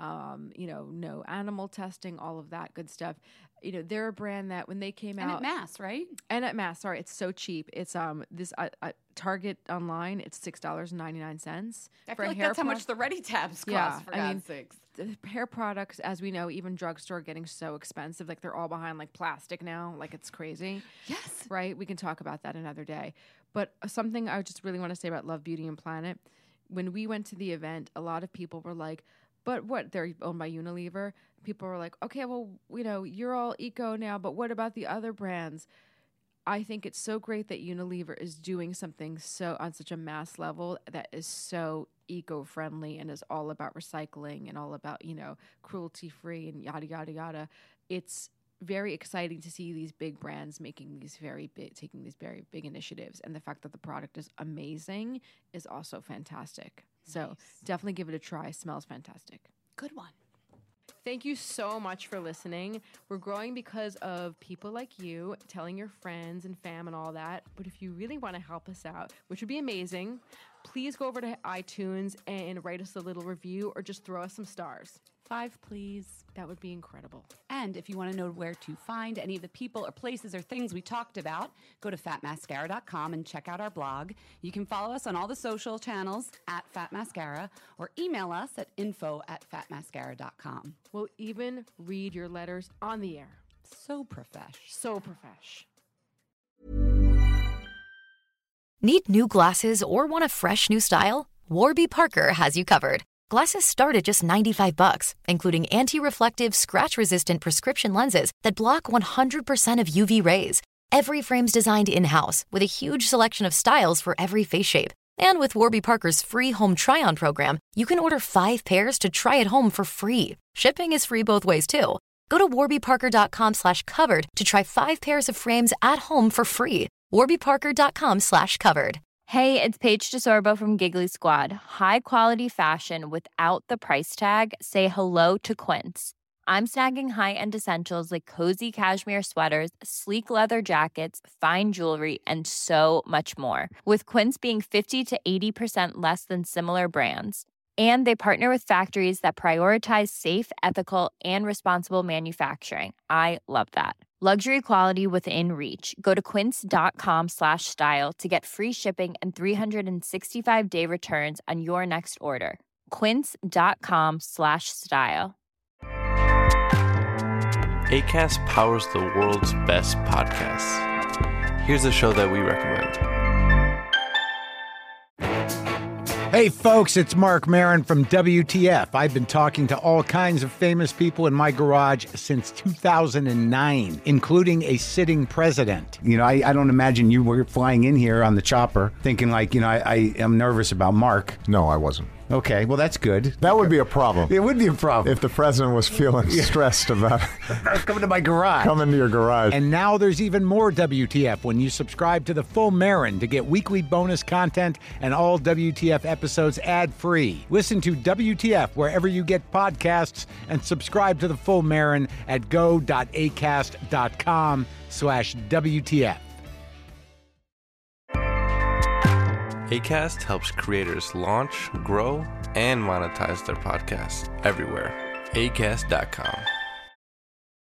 no animal testing, all of that good stuff. They're a brand that when they came out.
And at Mass, right?
And at Mass, sorry, it's so cheap. It's this Target online, it's $6.99.
I feel like that's how much the Ready Tabs cost, for God's sakes.
The hair products, as we know, even drugstore getting so expensive. Like they're all behind like plastic now. Like it's crazy.
Yes.
Right? We can talk about that another day. But something I just really want to say about Love Beauty and Planet. When we went to the event, a lot of people were like, but what? They're owned by Unilever. People were like, okay, well, you're all eco now, but what about the other brands? I think it's so great that Unilever is doing something on such a mass level that is so eco-friendly and is all about recycling and all about, cruelty-free and yada, yada, yada. It's very exciting to see these big brands taking these very big initiatives. And the fact that the product is amazing is also fantastic. Nice. So definitely give it a try. Smells fantastic.
Good one.
Thank you so much for listening. We're growing because of people like you telling your friends and fam and all that. But if you really want to help us out, which would be amazing, please go over to iTunes and write us a little review or just throw us some stars.
5, please.
That would be incredible.
And if you want to know where to find any of the people or places or things we talked about, go to fatmascara.com and check out our blog. You can follow us on all the social channels at fatmascara or email us at info@fatmascara.com.
We'll even read your letters on the air.
So profesh.
So profesh.
Need new glasses or want a fresh new style? Warby Parker has you covered. Glasses start at just $95, including anti-reflective, scratch-resistant prescription lenses that block 100% of UV rays. Every frame's designed in-house with a huge selection of styles for every face shape. And with Warby Parker's free home try-on program, you can order 5 pairs to try at home for free. Shipping is free both ways, too. Go to warbyparker.com/covered to try 5 pairs of frames at home for free. warbyparker.com/covered.
Hey, it's Paige DeSorbo from Giggly Squad. High quality fashion without the price tag. Say hello to Quince. I'm snagging high-end essentials like cozy cashmere sweaters, sleek leather jackets, fine jewelry, and so much more. With Quince being 50 to 80% less than similar brands. And they partner with factories that prioritize safe, ethical, and responsible manufacturing. I love that. Luxury quality within reach. Go to quince.com/style to get free shipping and 365-day returns on your next order. Quince.com/style.
Acast powers the world's best podcasts. Here's a show that we recommend.
Hey folks, it's Mark Maron from WTF. I've been talking to all kinds of famous people in my garage since 2009, including a sitting president. You know, I don't imagine you were flying in here on the chopper thinking like, you know, I am nervous about Mark.
No, I wasn't.
Okay, well, that's good.
That would be a problem.
It would be a problem.
If the president was feeling stressed about
coming to my garage.
Coming to your garage.
And now there's even more WTF when you subscribe to the Full Marin to get weekly bonus content and all WTF episodes ad-free. Listen to WTF wherever you get podcasts and subscribe to the Full Marin at go.acast.com/WTF.
Acast helps creators launch, grow, and monetize their podcasts everywhere. Acast.com.